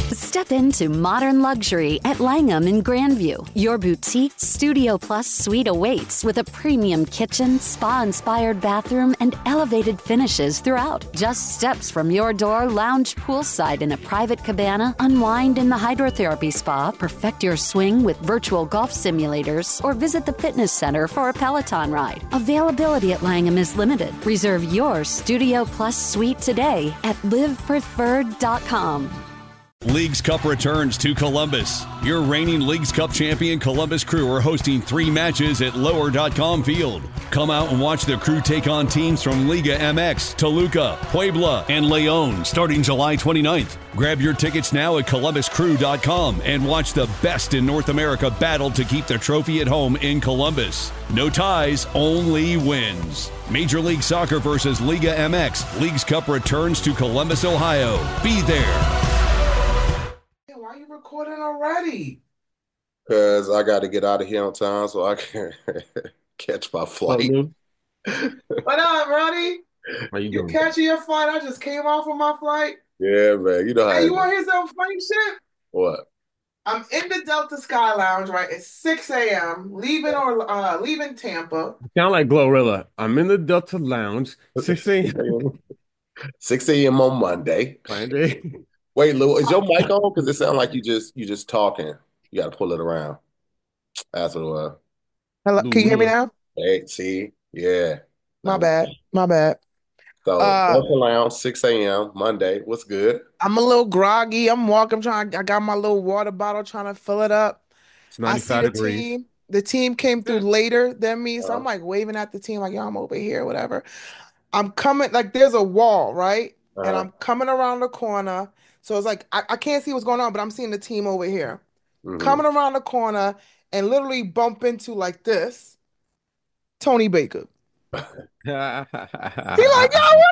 Step into modern luxury at Langham in Grandview. Your boutique Studio Plus suite awaits with a premium kitchen, spa-inspired bathroom, and elevated finishes throughout. Just steps from your door, lounge poolside in a private cabana, unwind in the hydrotherapy spa, perfect your swing with virtual golf simulators, or visit the fitness center for a Peloton ride. Availability at Langham is limited. Reserve your Studio Plus suite today at livepreferred.com. Leagues Cup returns to Columbus. Your reigning Leagues Cup champion Columbus Crew are hosting 3 matches at Lower.com Field. Come out and watch the Crew take on teams from Liga MX, Toluca, Puebla, and Leon starting July 29th. Grab your tickets now at columbuscrew.com and watch the best in North America battle to keep the trophy at home in Columbus. No ties, only wins. Major League Soccer versus Liga MX. Leagues Cup returns to Columbus, Ohio. Be there. Why are you recording already? Because I got to get out of here on time so I can catch my flight. What up, Ronnie? How you doing? Catching your flight? I just came off of my flight. Yeah, man. You know how Hey, you want to hear some funny shit? What? I'm in the Delta Sky Lounge, right? It's 6 a.m. Leaving Tampa. Sound like Glorilla. I'm in the Delta Lounge, 6 a.m. 6 a.m. on Monday. Wait, Lou, is your mic on? Because it sounds like you just talking. You got to pull it around. That's what it was. Hello, can you hear me now? Hey, see? Yeah. My bad. So, Delta Lounge, 6 a.m. Monday. What's good? I'm a little groggy. I'm walking. I got my little water bottle trying to fill it up. It's 95 degrees. The team came through later than me, so I'm like waving at the team like, yo, I'm over here, whatever. I'm coming, like there's a wall, right? And I'm coming around the corner. So it's like, I can't see what's going on, but I'm seeing the team over here. Coming around the corner and literally bump into like this, Tony Baker. He like,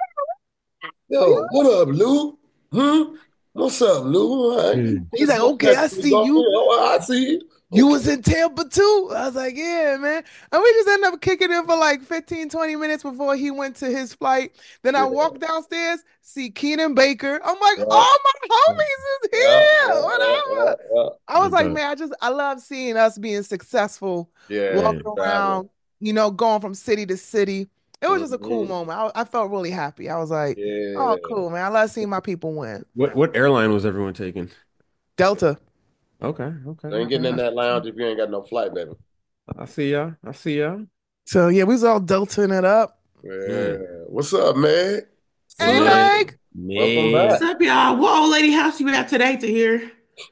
yo, what up, Lou? What's up, Lou? He's like, okay, I see you. I see you. You was in Tampa too? I was like, yeah, man. And we just ended up kicking in for like 15, 20 minutes before he went to his flight. Then I walked downstairs, see Keenan Baker. I'm like, oh, my homies is here. Whatever. I was like, man, I love seeing us being successful. Walking around, going from city to city. It was just a cool moment. I felt really happy. I was like, oh, cool, man. I love seeing my people win. What airline was everyone taking? Delta. Okay. You ain't getting in that lounge if you ain't got no flight, baby. I see y'all. So, yeah, we was all Deltaing it up. Yeah. What's up, man? Hey, Meg. Welcome back. What's up, y'all? What old lady house you at today to hear?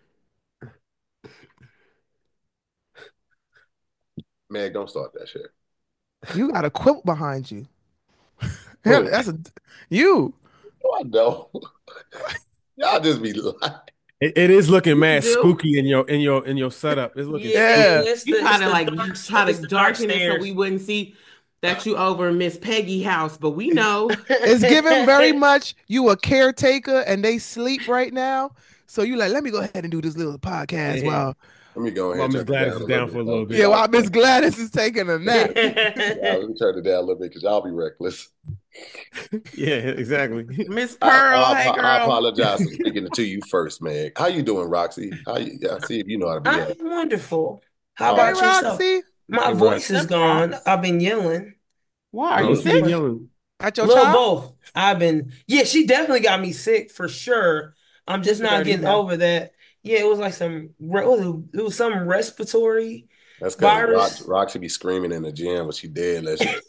Meg, don't start that shit. You got a quilt behind you. That's you. No, I don't. Y'all just be lying. It is looking mad spooky in your setup. It's looking spooky. You kind of like try to darken it so we wouldn't see that you over Miss Peggy house, but we know it's given very much you a caretaker and they sleep right now. So you like, let me go ahead and do this little podcast while let me go ahead. Miss Gladys is down for a little bit. Yeah, while Miss Gladys is taking a nap. Let me turn it down a little bit because y'all be reckless. Yeah, exactly. Miss Pearl, hey girl. I apologize for speaking to you first, man. How you doing, Roxy? See if you know how to be. I'm wonderful. How about yourself? Roxy? My voice is gone. I've been yelling. Why are you sick? At your child? Both. She definitely got me sick for sure. I'm just not getting over that. Yeah, it was like some respiratory. That's because Roxy be screaming in the gym when she dead.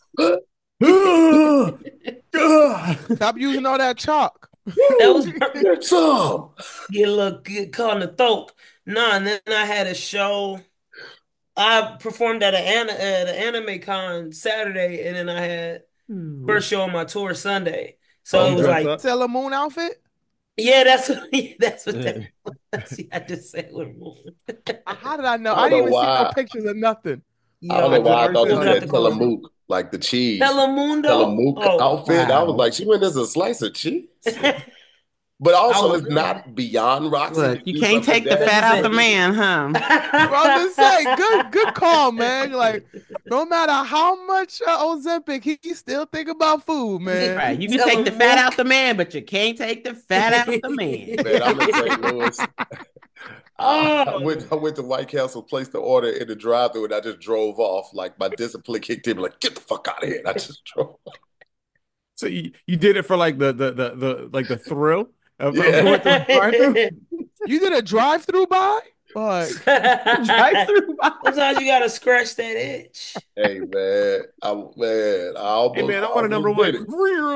Stop using all that chalk. That was some. Get caught in the throat. And then I had a show. I performed at an Anime Con Saturday, and then I had first show on my tour Sunday. So it was like Sailor Moon outfit. Yeah, that's what that was. I just said Moon. How did I know? I didn't even see no pictures of nothing. I don't know why I thought you said Telemook, like the cheese. Telemundo outfit. I was like, she went as a slice of cheese. But also, it's not beyond Roxy. Look, you can't take the fat out the man, huh? I'm just saying, good call, man. Like, no matter how much Ozempic, he still think about food, man. Right, you can take the fat out the man, but you can't take the fat out the man. Man, I'm in St. Louis. I went to White Castle, placed the order in the drive-thru, and I just drove off. Like my discipline kicked in, like, get the fuck out of here. And I just drove off. So you did it for like the thrill of going through a drive-thru? You did a drive-through by? Like, drive-through by? Sometimes you gotta scratch that itch. Hey man, I want a number one. Can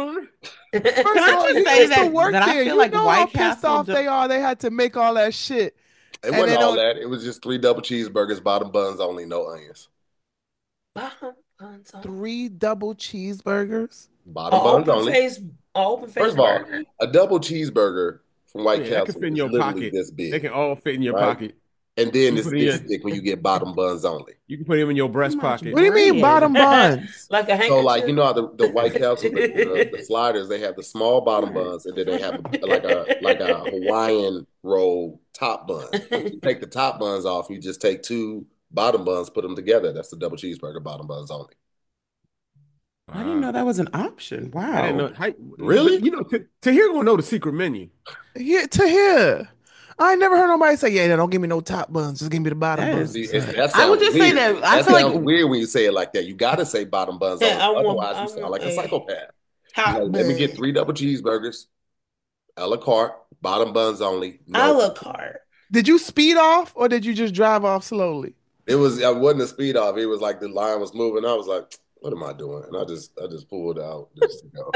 I just say that I feel like White Castle off they are. They had to make all that shit. It wasn't all that. It was just 3 double cheeseburgers, bottom buns only, no onions. Bottom buns only. 3 double cheeseburgers. Bottom buns only. Open face. First of all, a double cheeseburger from White Castle can fit in your literally pocket. this big. They can all fit in your pocket. And then it's this thick when you get bottom buns only. You can put them in your breast pocket. What do you mean bottom buns? Like a handkerchief? So like, you know how the White Castle, the sliders, they have the small bottom buns, and then they have like a Hawaiian roll top bun. You take the top buns off, you just take 2 bottom buns, put them together. That's the double cheeseburger, bottom buns only. I didn't know that was an option. Wow. I didn't know. Really? You know, Tahir gonna know the secret menu. Yeah, Tahir. I ain't never heard nobody say, "Yeah, don't give me no top buns, just give me the bottom buns." I would just say that. I feel like weird when you say it like that. You got to say bottom buns only. Otherwise, you sound like a psychopath. Let me get 3 double cheeseburgers, a la carte, bottom buns only. A la carte. Did you speed off or did you just drive off slowly? I wasn't a speed off. It was like the line was moving. I was like, what am I doing? And I just pulled out just to go.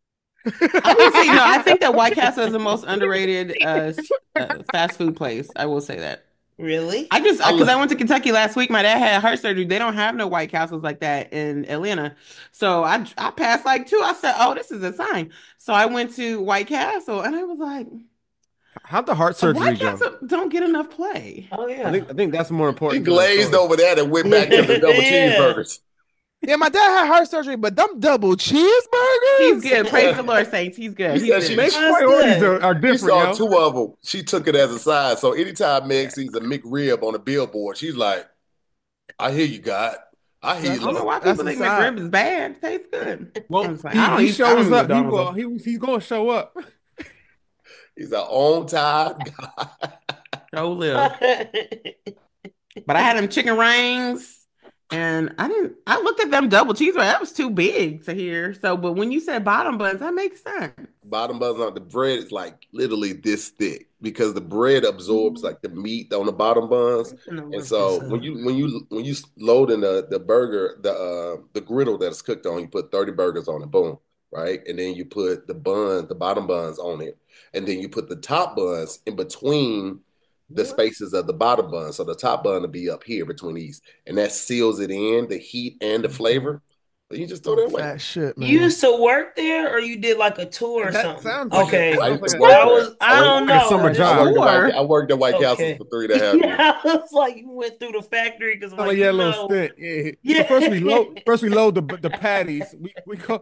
I think that White Castle is the most underrated fast food place. I will say that. Really? Because I went to Kentucky last week. My dad had heart surgery. They don't have no White Castles like that in Atlanta. So I passed like 2. I said, "Oh, this is a sign." So I went to White Castle and I was like, how'd the heart surgery White Castle don't get enough play. Oh yeah. I think that's more important. He glazed over that and went back to the double cheeseburgers. Yeah, my dad had heart surgery, but them double cheeseburgers. He's good. Praise the Lord, saints. He's good. Priorities are different. You saw 2 of them. She took it as a sign. So anytime Meg sees a McRib on a billboard, she's like, "I hear you, God. I hear you." I don't know why people think McRib is bad. It tastes good. Well, like, he shows up. He's going to show up. He's an on-time guy. So live. But I had them chicken rings. And I looked at them double cheeseburgers. That was too big to hear. So, but when you said bottom buns, that makes sense. Bottom buns on the bread is like literally this thick because the bread absorbs like the meat on the bottom buns. And so when you load in the burger, the griddle that it's cooked on, you put 30 burgers on it, boom, right? And then you put the bottom buns on it. And then you put the top buns in between the spaces of the bottom bun. So the top bun will be up here between these. And that seals it in, the heat and the flavor. But you just throw that away. Fat shit, man. You used to work there or you did like a tour or something? Sounds like okay. I don't know. Summer job. I worked at White Castle for 3.5 years. Yeah, it's like you went through the factory because like a little stint. Yeah. So first we load the patties. We go.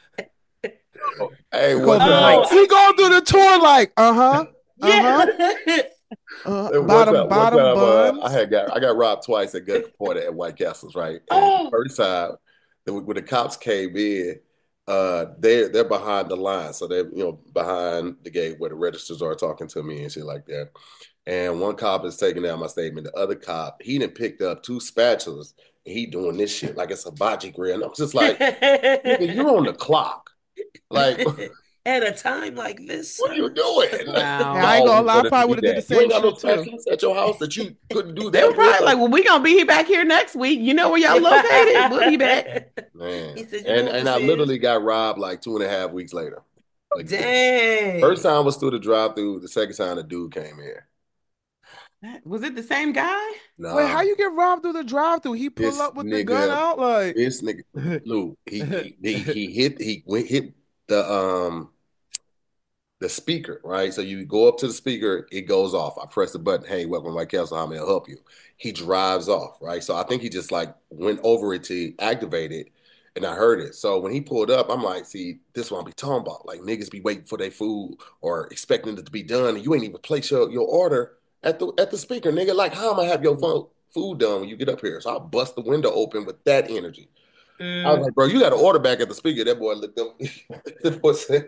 Hey, we go through the tour like, Yeah. Bottom buns. I got robbed twice at gunpoint at White Castles, right? And the first time when the cops came in, they're behind the line, so they're behind the gate where the registers are talking to me and shit like that. And one cop is taking down my statement. The other cop, he done picked up 2 spatulas and he doing this shit like it's a bocce grill. And I was just like, you're on the clock, like. At a time like this, what are you doing? Wow. I ain't gonna lie, I probably would have did the same shit at your house that you couldn't do that. They were probably like, "Well, we gonna be back here next week. You know where y'all located? We'll be back." Man, and I literally got robbed like 2.5 weeks later. Like, dang. First time was through the drive-through. The second time the dude came in. Was it the same guy? No. Wait, how you get robbed through the drive-through? He pull up with the gun out like this nigga. Lou, he hit the speaker, right? So you go up to the speaker, it goes off. I press the button. Hey, welcome to White Castle. How may I help you? He drives off, right? So I think he just like went over it to activate it, And I heard it. So when he pulled up, I'm like, see, this is what I be talking about. Like niggas be waiting for their food or expecting it to be done, and you ain't even place your order at the speaker, nigga. Like, how am I have your food done when you get up here? So I bust the window open with that energy. I was like, bro, you got to order back at the speaker. That boy looked up. That boy said,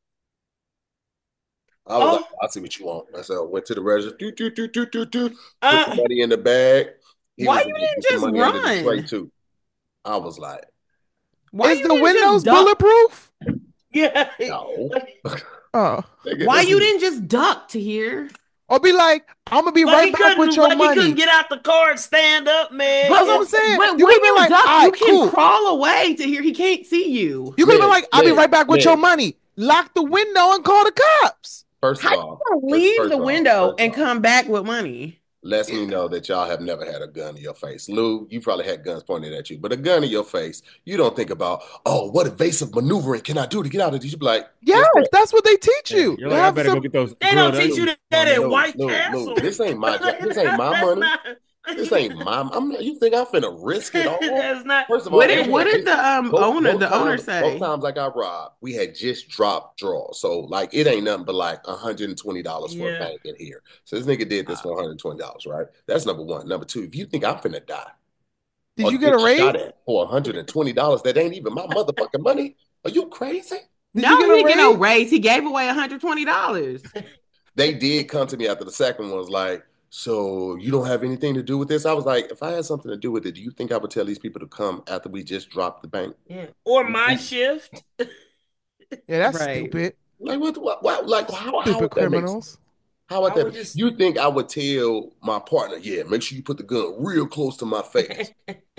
I was like, I see what you want. I said, I went to the register, put the money in the bag. Why you didn't just run? Tray too. I was like, why is the windows bulletproof? Yeah. No. Oh. Why you didn't just duck to here? Or be like, I'm gonna be right back with your money. He couldn't get out the car and stand up, man. That's what I'm saying. But you when could be like, duck, you can crawl away to here. He can't see you. You could be like, I'll be right back with your money. Lock the window and call the cops. First of all, leave the window and come back with money. Lets me know that y'all have never had a gun in your face. Lou, you probably had guns pointed at you, but a gun in your face, you don't think about, oh, what evasive maneuvering can I do to get out of this? You be like, yes, that's what they teach you. You're like, I better go get those. They don't teach you that at White Castle. This ain't my money. This ain't you think I'm finna risk it all? That's not. First of all, what did the owner say? Both times I got robbed, we had just dropped draws. So like it ain't nothing but like $120 for a bank in here. So this nigga did this for $120, right? That's number one. Number two, if you think I'm finna die, did you get a raise for $120? That ain't even my motherfucking money. Are you crazy? He didn't get no raise. He gave away $120. They did come to me after the second one was like, so you don't have anything to do with this? I was like, if I had something to do with it, do you think I would tell these people to come after we just dropped the bank? Yeah. Or my shift? Yeah, that's stupid. Like what? Like how? Stupid criminals. How about that? You think I would tell my partner, yeah, make sure you put the gun real close to my face.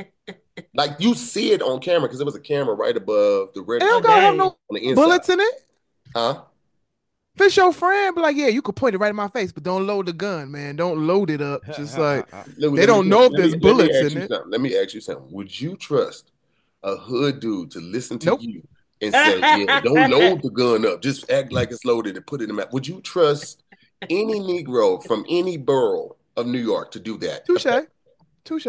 Like you see it on camera because there was a camera right above the red. It don't gotta have no bullets in it. Huh? If it's your friend, be like, yeah, you could point it right in my face, but don't load the gun, man. Don't load it up. Just like they don't know if there's bullets in it. Let me ask you something. Would you trust a hood dude to listen to you and say, yeah, don't load the gun up. Just act like it's loaded and put it in the map. Would you trust any Negro from any borough of New York to do that? Touche.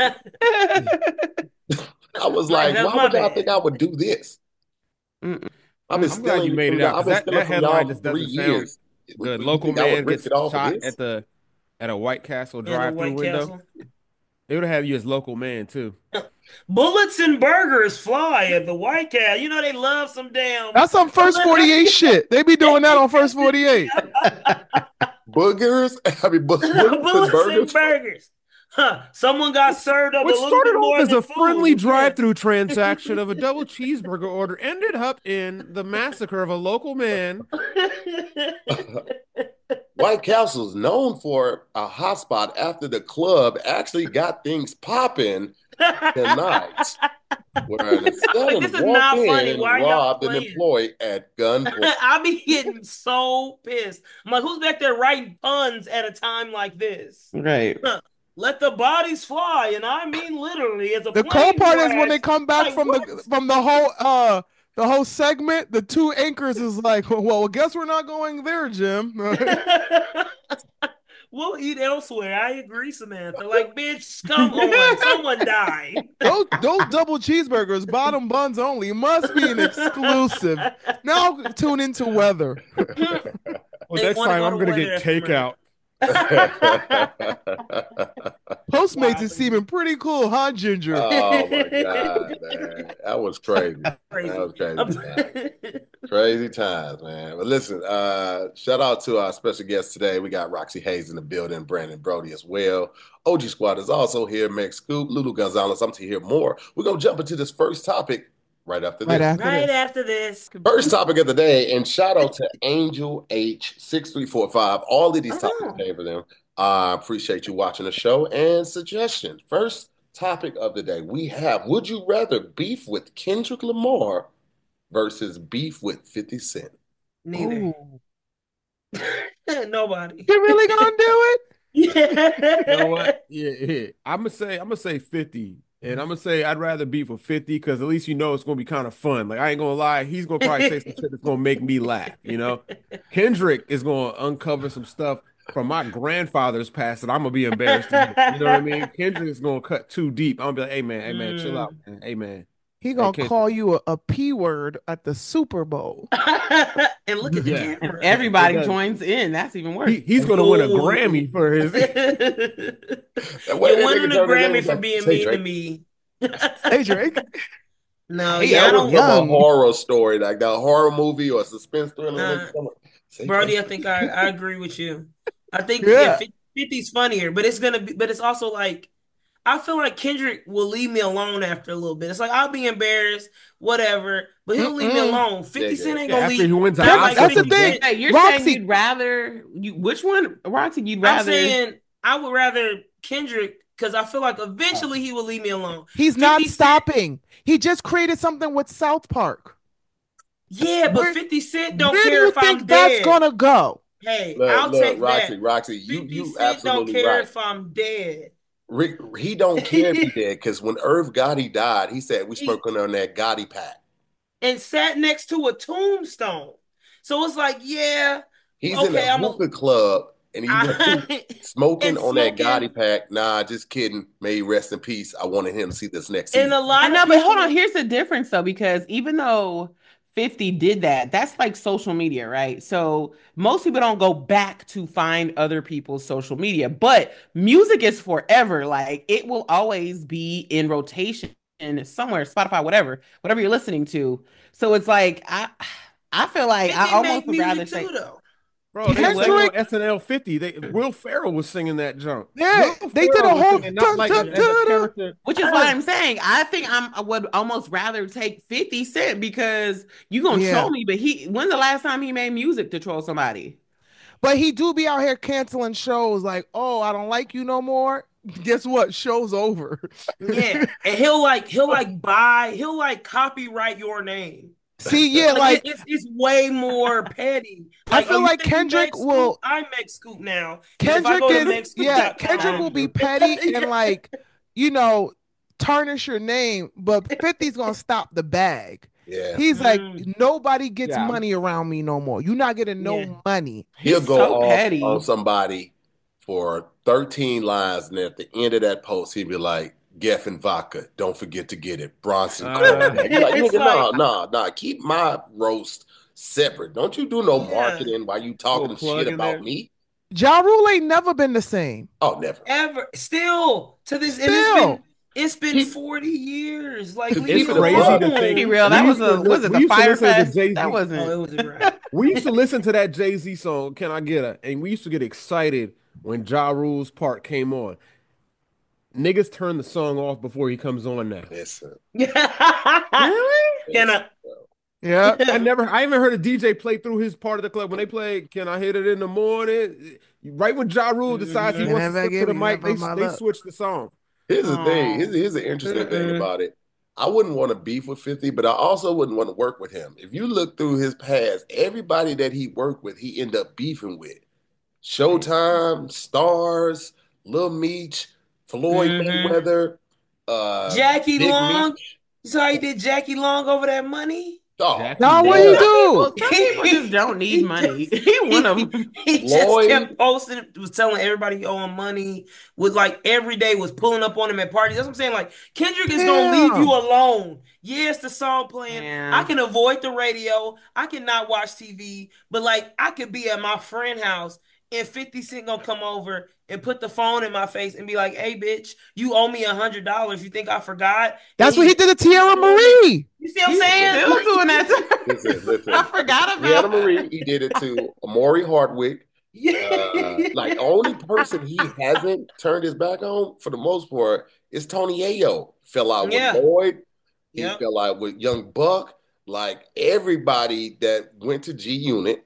I was like, why would y'all think I would do this? I'm glad you made it out. That headline just doesn't sound good. Local man gets shot at a White Castle drive-through window. They would have you as local man too. Bullets and burgers fly at the White Castle. You know they love some damn. That's some First 48 shit. They be doing that on First 48. Boogers. I mean, bullets and burgers. Huh. Someone got served up. What started off as a friendly drive-through transaction of a double cheeseburger order ended up in the massacre of a local man. White Castle's known for a hotspot after the club actually got things popping tonight. Where an assailant walked in and robbed an employee at gunpoint. I'll be getting so pissed. I'm like, who's back there writing puns at a time like this? Right. Let the bodies fly, and I mean literally. As a the cool part is when they come back from the whole segment, the two anchors is like, well, guess we're not going there, Jim. We'll eat elsewhere. I agree, Samantha. Like, bitch, come on, someone died. Those double cheeseburgers, bottom buns only, must be an exclusive. Now tune into weather. Well, next time I'm gonna get takeout. Postmates is seeming pretty cool, huh, Ginger? Oh my god, man, that was crazy. That was crazy. Crazy times, man. But listen, shout out to our special guest today. We got Roxy Hayes in the building, Brandon Brody as well. OG Squad is also here. Meg Scoop, Lulu Gonzalez. I'm to hear more. We're gonna jump into this first topic. Right after this. First topic of the day, and shout out to Angel H6345. All of these topics came for them. I appreciate you watching the show and suggestions. First topic of the day, we have: would you rather beef with Kendrick Lamar versus beef with 50 Cent? Neither. Nobody. You really gonna do it? Yeah. You know what? Yeah. I'm gonna say 50. And I'm going to say I'd rather beef with 50 because at least you know it's going to be kind of fun. Like, I ain't going to lie. He's going to probably say some shit that's going to make me laugh, you know? Kendrick is going to uncover some stuff from my grandfather's past that I'm going to be embarrassed to. You know what I mean? Kendrick is going to cut too deep. I'm going to be like, hey, man, chill out, man. Hey, man. He gonna Kendrick. call you a P word at the Super Bowl. And look at the Yeah. camera. And everybody It does. joins in. That's even worse. He's gonna win a Ooh. Grammy for his. You're What that winning nigga a turned his Grammy name for like, being say mean to Drake. me. Hey Drake. No, Hey, yeah, I That was don't. from a Young. horror story, like that horror movie or suspense thriller. Uh, Say Brody, Drake. I think I agree with you. I think Yeah. 50's funnier, but it's also like I feel like Kendrick will leave me alone after a little bit. It's like I'll be embarrassed, whatever, but he'll leave me Mm-mm. alone. 50 Cent ain't Yeah, gonna after leave. he wins an Not Oscar, like That's the 50 thing. Cent. Hey, you're Roxy- saying you'd rather which one, Roxy? You'd I'm rather saying I would rather Kendrick because I feel like eventually he will leave me alone. He's 50 not Cent- stopping. He just created something with South Park. Yeah, but Where- 50 Cent don't Where do care you if I'm think that's dead. gonna go? Hey, Look, I'll take Roxy, that. Roxy, 50 you Cent don't absolutely care right. if I'm dead. Rick, he don't care if he dead because when Irv Gotti died, he said we smoking on that Gotti pack. And sat next to a tombstone. So it's like, yeah, He's okay, in a I'm a- hookah club and he's smoking And on that smoking- Gotti pack. Nah, just kidding. May he rest in peace. I wanted him to see this next and season. a lot I know, of but hold people- on. Here's the difference, though, because even though 50 did that, that's like social media, right? So most people don't go back to find other people's social media, but music is forever. Like it will always be in rotation somewhere, Spotify, whatever you're listening to. So it's like I feel like 50 I almost make would rather music say. too, though. Bro, they Kendrick- sang on SNL 50. Will Ferrell was singing that junk. Yeah, Will they did Ferrell a was whole singing, not like dun, as a dun, dun. character. Which is why I'm saying I think I would almost rather take 50 Cent because you gonna Yeah. troll me, but when's the last time he made music to troll somebody? But he do be out here canceling shows like, oh, I don't like you no more. Guess what? Show's over. Yeah, and he'll copyright your name. See, yeah, like it's way more petty. I feel you like think you Kendrick Meg Scoop? will- I Meg Scoop now. And if I Kendrick go to is megscoop.com, Kendrick will be petty and like, tarnish your name, but 50's gonna stop the bag. Yeah. He's like, nobody gets Yeah. money around me no more. You're not getting no Yeah. money. He'll He's go so off petty. on somebody for 13 lines, and at the end of that post, he'll be like, Geffen vodka, don't forget to get it. Bronson Coke. You're like, It's nigga, like- nah, keep my roast separate. Don't you do no Yeah. marketing while you talking Little plug shit in about there. me. Ja Rule ain't never been the same. Oh, never. ever still to this and Still. it's been 40 years. Like It's leave it crazy alone. to think- Be real, that We was used to was li- it we the used to Fire listen to Fest? Jay-Z. That Oh, wasn't. it was a rap. We used to listen to that Jay-Z song, Can I Get Her? And we used to get excited when Ja Rule's part came on. Niggas turn the song off before he comes on now. Listen. Can I? Yeah. I haven't heard a DJ play through his part of the club. When they play Can I Hit It in the Morning? Right when Ja Rule decides he Mhm. wants to Never slip to the give mic, you my they love. switch the song. Here's the thing. Aw. Here's an interesting thing about it. I wouldn't want to beef with 50, but I also wouldn't want to work with him. If you look through his past, everybody that he worked with, he ended up beefing with. Showtime, Stars, Lil Meech, Floyd Mhm. Mayweather, Jackie Big Long. Meech. You saw how he did Jackie Long over that money? Oh, Jackie Now what Yeah. you do? Well, some people just don't need He money. just- He one of them. He just Lloyd. kept posting, was telling everybody he owed him money. Was like every day was pulling up on him at parties. That's what I'm saying. Like Kendrick is gonna leave Damn. you alone. Yes, the song playing. Yeah. I can avoid the radio. I cannot watch TV. But like I could be at my friend's house and 50 Cent gonna come over and put the phone in my face and be like, "Hey, bitch, you owe me $100. You think I forgot?" That's And what he did to Tierra Marie. You see what I'm He's saying? still doing that. Listen. I forgot Rihanna about Marie, he did it to Amari Hardwick. Like the only person he hasn't turned his back on for the most part is Tony Ayo. Fell out Yeah. with Lloyd. He Yep. fell out with Young Buck. Like everybody that went to G Unit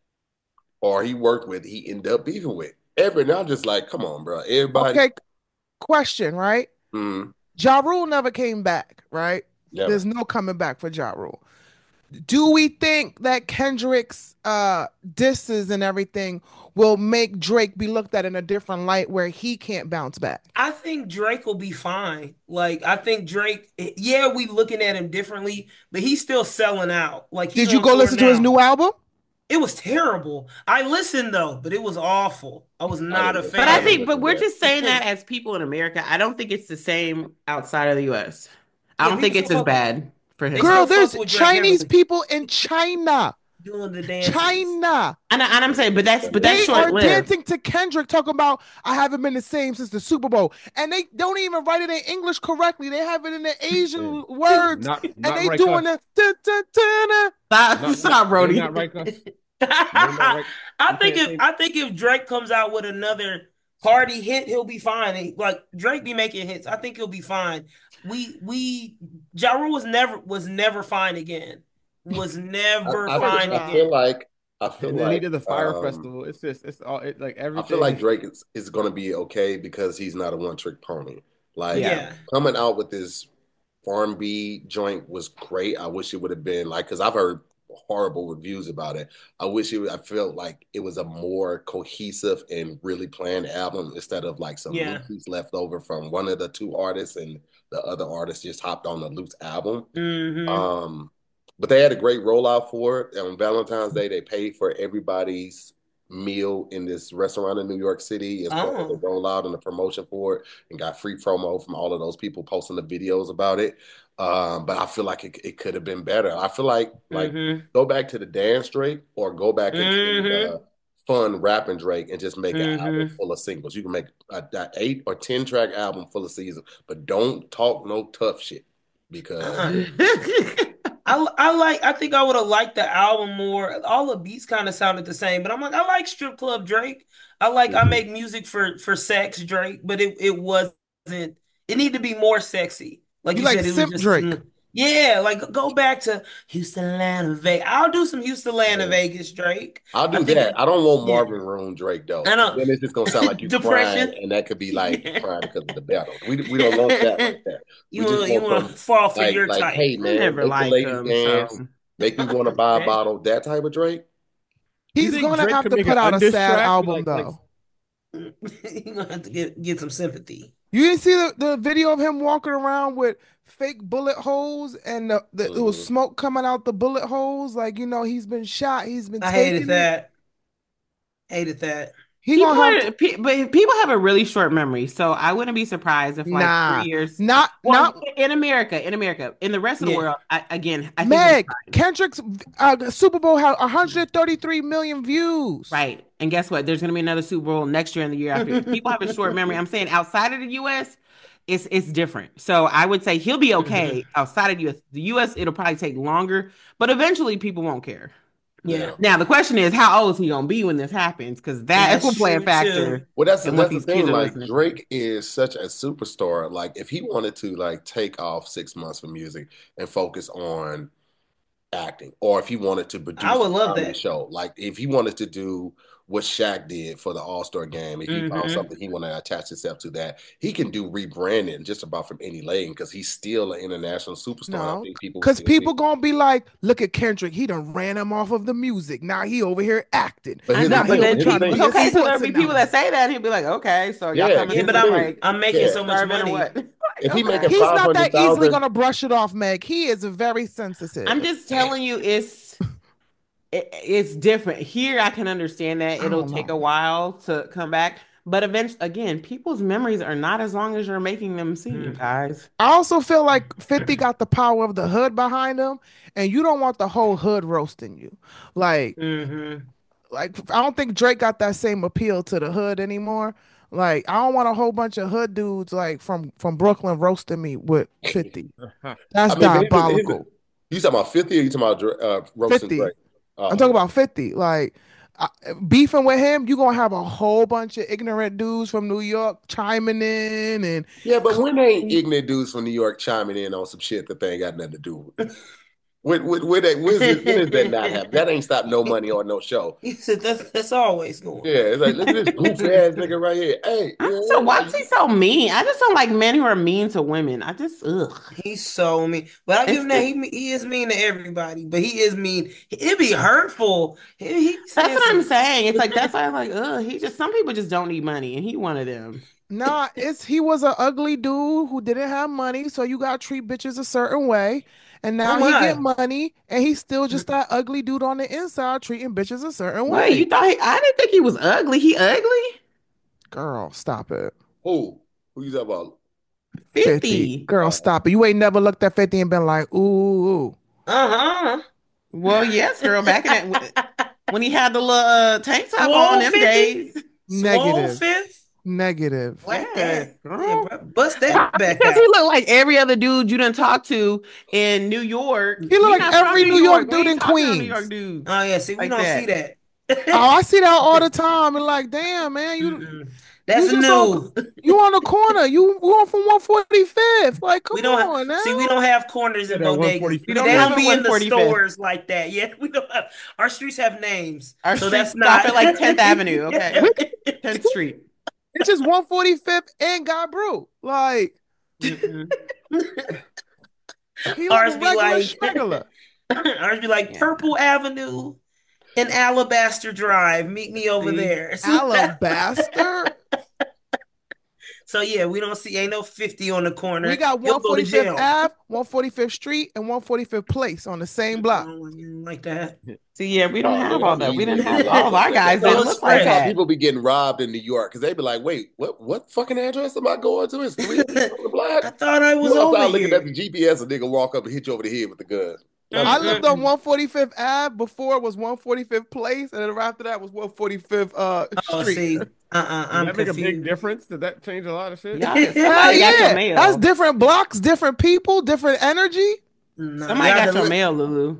or he worked with, he ended up beefing with. And I'm just like, come on, bro. Everybody. Okay, question, right? Mm, Ja Rule never came back, right? yeah. There's no coming back for Ja Rule. Do we think that Kendrick's disses and everything will make Drake be looked at in a different light where he can't bounce back? I think Drake will be fine. Like I think Drake, yeah, we looking at him differently, but he's still selling out. Like he's Did you on go tour listen to his now. new album? It was terrible. I listened though, but it was awful. I was not a didn't fan. But I Yeah. think, but we're just saying that as people in America. I don't think it's the same outside of the U.S. I Yeah, don't think people it's as still- bad. for him. Girl, still there's fuck with Drake Chinese heavily. people in China. Doing the dances. China. And I'm saying, but that's They are short lived. dancing to Kendrick, talking about I haven't been the same since the Super Bowl, and they don't even write it in English correctly. They have it in the Asian words, Not and they right, doing Gus. the Stop, Brody. Not right, Gus. I think if Drake comes out with another party hit, he'll be fine. Like Drake be making hits. I think he'll be fine. Ja Rule was never fine again. Was never fine again. I feel like And then he did the Fire Festival. It's all like everything. I feel like Drake is going to be okay because he's not a one-trick pony. Like Yeah. coming out with this R&B joint was great. I wish it would have been like, because I've heard horrible reviews about it. I felt like it was a more cohesive and really planned album instead of like some loose left over from one of the two artists and the other artist just hopped on the loose album. Mm-hmm. But they had a great rollout for it. On Valentine's Day, they paid for everybody's meal in this restaurant in New York City as part of the rollout and the promotion for it, and got free promo from all of those people posting the videos about it. But I feel like it could have been better. I feel like go back to the dance Drake or go back into the fun rapping Drake and just make an album full of singles. You can make an 8 or 10 track album full of seasons, but don't talk no tough shit because. I think I would have liked the album more. All the beats kind of sounded the same, but I'm like, I like Strip Club Drake. I make music for sex Drake, but it wasn't. It needed to be more sexy. Like you like said, it Simp was just Drake. Yeah, like go back to Houston, Atlanta, Vegas. I'll do some Houston, Atlanta, Vegas Drake. I'll do that. I don't want Marvin Room Drake though. I know. Then it's just gonna sound like you Depression. crying, and that could be like crying because of the battle. We don't want that like that. You want to fall for your like, type. hey man, never make the liked ladies him, dance, so. make me want to buy a bottle. That type of Drake. He's think gonna Drake have could to make put an out a undiss sad track? album Like- though. You're gonna have to get some sympathy. You didn't see the video of him walking around with fake bullet holes and it was smoke coming out the bullet holes. Like, he's been shot. He's been I taken. hated that. Hated that. He gonna have to, But people have a really short memory, so I wouldn't be surprised if 3 years. not in America. In the rest of the world, I think Meg, Kendrick's Super Bowl had 133 million views. Right. And guess what? There's going to be another Super Bowl next year and the year after. People have a short memory. I'm saying outside of the U.S., it's different. So I would say he'll be okay outside of the U.S. The U.S., it'll probably take longer, but eventually people won't care. Yeah. Now the question is, how old is he gonna be when this happens? Because that will play a factor. Too. Well, that's the these thing. kids are Like listening. Drake is such a superstar. Like if he wanted to like take off 6 months from music and focus on acting, or if he wanted to produce I would love a comedy that. show, like if he wanted to do what Shaq did for the All-Star game, if he found something he wanted to attach himself to, that he can do rebranding just about from any lane because he's still an international superstar. No, because people gonna be like, look at Kendrick, he done ran him off of the music. Now he over here acting. But here's Now the he thing, over trying to be a Okay, so there'll sports be people that say that, and he'll be like, okay, so y'all Yeah, coming yeah, in, but I'm I'm- like, I'm making so much starving or money. what? if he making He's not that easily 500,000, gonna brush it off, Meg. He is very sensitive. I'm just telling you, it's different. Here, I can understand that I it'll don't take know. a while to come back, but eventually, again, people's memories are not as long as you're making them seem, guys. I also feel like 50 got the power of the hood behind him, and you don't want the whole hood roasting you. Like I don't think Drake got that same appeal to the hood anymore. Like, I don't want a whole bunch of hood dudes like from Brooklyn roasting me with 50. That's I mean, diabolical. you talking about 50 or you talking about roasting 50. Drake? I'm talking about 50. Like, beefing with him, you're gonna have a whole bunch of ignorant dudes from New York chiming in and Yeah, but when ain't ignorant dudes from New York chiming in on some shit that they ain't got nothing to do with? When does that not happen? That ain't stop no money or no show. He said that's always going. Yeah, it's like, look at this goofy ass nigga right here. Hey, So why is he so mean? I just don't like men who are mean to women. I just He's so mean. But I give him that he is mean to everybody. But he is mean. It'd be hurtful. That's what I'm saying. It's like that's why I'm like, he just some people just don't need money, and he one of them. nah, he was an ugly dude who didn't have money, so you gotta treat bitches a certain way. And now he get money, and he's still just that ugly dude on the inside treating bitches a certain way. Wait, you thought I didn't think he was ugly. He ugly? Girl, stop it. Who you talking about? 50. Girl, stop it. You ain't never looked at 50 and been like, ooh. Uh-huh. Well, yes, girl. Back in that when he had the little tank top Swole on them 50? days. Swole Negative. fifth? Negative. Like Yes, that. girl. Yeah, bro, bust that back Because out. he looked like every other dude you done talked to in New York. He look We like not from every New York We dude ain't in talking to New Queens. York dudes. Oh yeah, see, we Like don't that. see that. Oh, I see that all the time. And like, damn, man, Mm-mm. That's just new. you on the corner. You going from 145th. Like, come We don't on now. see. We don't have corners in Yeah, that bodegas. 145th. We don't They have don't no be in the 145th. stores like that. Yeah, we don't have. Our streets have names, Our so streets that's not stop at like 10th Avenue, okay? 10th Street. It's just 145th and Guy Brew. Like, Mm-mm. he Ours like a be regular like schmegular. Ours be like Yeah. Purple Avenue and Alabaster Drive. Meet me over See? there. Alabaster. So yeah, we don't see ain't no 50 on the corner. We got You'll go to 145th jail. Ave, 145th Street, and 145th Place on the same block. Like that. See, yeah, we don't Oh, have yeah, all that. We didn't easy. have all of our guys So that it's look like spread. That's how that. people be getting robbed in New York because they be like, wait, what fucking address am I going to? It's 3 on the block. I thought I was You over outside looking here. at the GPS, a nigga walk up and hit you over the head with the gun. I lived on 145th Ave. Before it was 145th Place, and then after that was 145th Oh, Street. see, Did I'm that make a big confused. difference? Did that change a lot of shit? Y'all, Hell somebody got your yeah, mail. that's different blocks, different people, different energy. No, Somebody y'all got your done- mail, Lulu.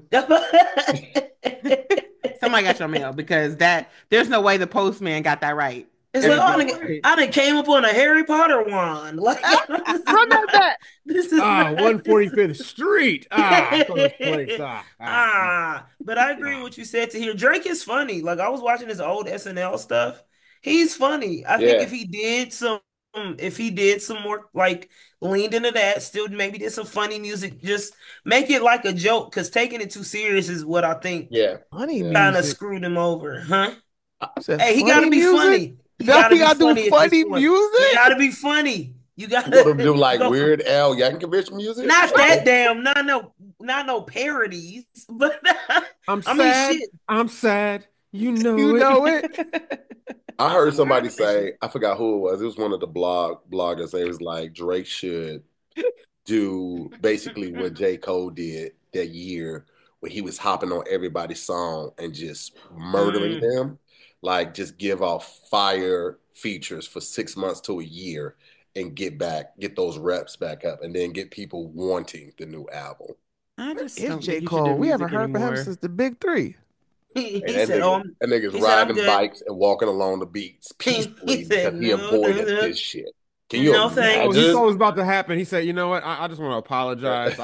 Somebody got your mail because there's no way the postman got that right. It's like, I done came up on a Harry Potter wand. Like, Run that back. This is 145th Street. First place. But I agree with what you said to hear. Drake is funny. Like, I was watching his old SNL stuff. He's funny. I think Yeah. if he did some more, like, leaned into that, still maybe did some funny music, just make it like a joke, because taking it too serious is what I think Yeah. Funny kind of music. screwed him over, huh? Said Hey, he funny gotta be music? funny. He Now gotta he be gotta do funny at this funny point. music? He gotta be funny. You Want gotta him to do like go- Weird Al Yankovic music? Not that damn, not no parodies, but I'm I mean, sad. shit. I'm sad. You know You it. know it. I heard somebody say, I forgot who it was. It was one of the bloggers. They was like, Drake should do basically what J. Cole did that year when he was hopping on everybody's song and just murdering them. Like, just give off fire features for 6 months to a year and get those reps back up and then get people wanting the new album. I just It's don't J. think you should Cole. do We haven't music heard from him anymore. since the Big Three. He And that said, nigga's he said, "I'm riding good." bikes and walking along the beats peacefully He said, because he "No, avoided no, no. this shit. Can you No, thank Oh, he imagine? saw what was about to happen. He said, "You know what? I just want to apologize.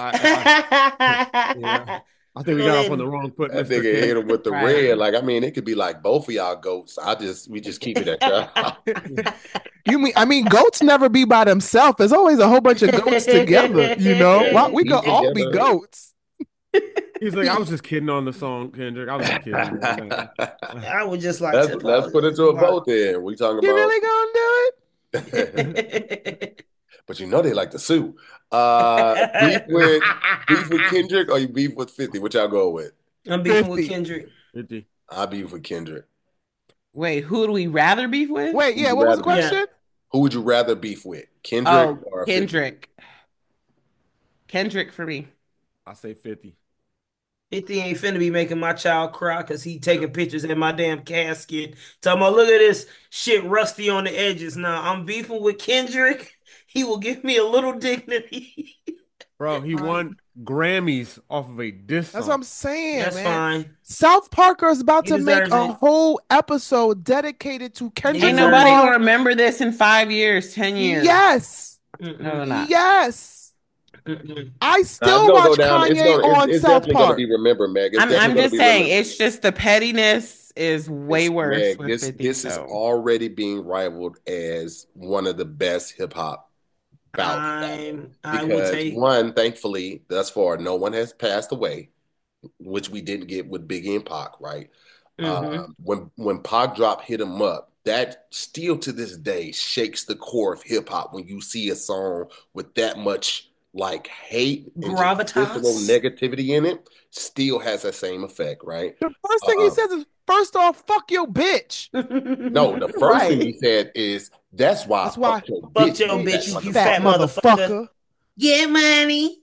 I think we got off on the wrong foot, That Mr. nigga hit King." him with the Right. red. Like, I mean, it could be like both of y'all goats. We just keep it at y'all. I mean, goats never be by themselves. There's always a whole bunch of goats together, you know? Well, we could all be goats. He's like, "I was just kidding on the song, Kendrick. I was just kidding." I would just like to Let's put it to a vote then. We talking You about really gonna do it? but you know they like to sue. Beef with Kendrick or you beef with 50? What y'all go with? I'm beefing with 50. Kendrick. 50. I beef with Kendrick. Wait, who do we rather beef with? Wait, yeah, what was the rather- question? Who would you rather beef with? Kendrick Oh, or 50? Kendrick. Kendrick for me. I say 50. 50 ain't finna be making my child cry because he taking pictures in my damn casket. Talking about, look at this shit rusty on the edges. Now I'm beefing with Kendrick. He will give me a little dignity. Bro, he won Grammys off of a diss That's song. what I'm saying, That's man. fine. South Parker is about He to make deserves a it. whole episode dedicated to Kendrick Ain't deserves nobody Lamar. gonna remember this in 5 years, 10 years. Yes. No, they're not. Yes. Mm-mm. I Nah, still it's gonna watch go down. Kanye on It's South definitely gonna Park. be remembered, Meg. It's I'm definitely gonna just be saying, remembered. it's just the pettiness is way worse Meg, with this 50. is so. already being rivaled as one of the best hip hop bouts. I will Because take. one, thankfully, thus far, no one has passed away, which we didn't get with Biggie and Pac, right? Mhm. When Pac dropped "Hit 'Em Up," that still to this day shakes the core of hip hop when you see a song with that much like hate and just Gravitas. visceral negativity in it. Still has that same effect, right? The first thing he says is, first off, fuck your bitch. No, the first thing he said is That's why. That's why. Fuck your bitch, you fat motherfucker. Get money.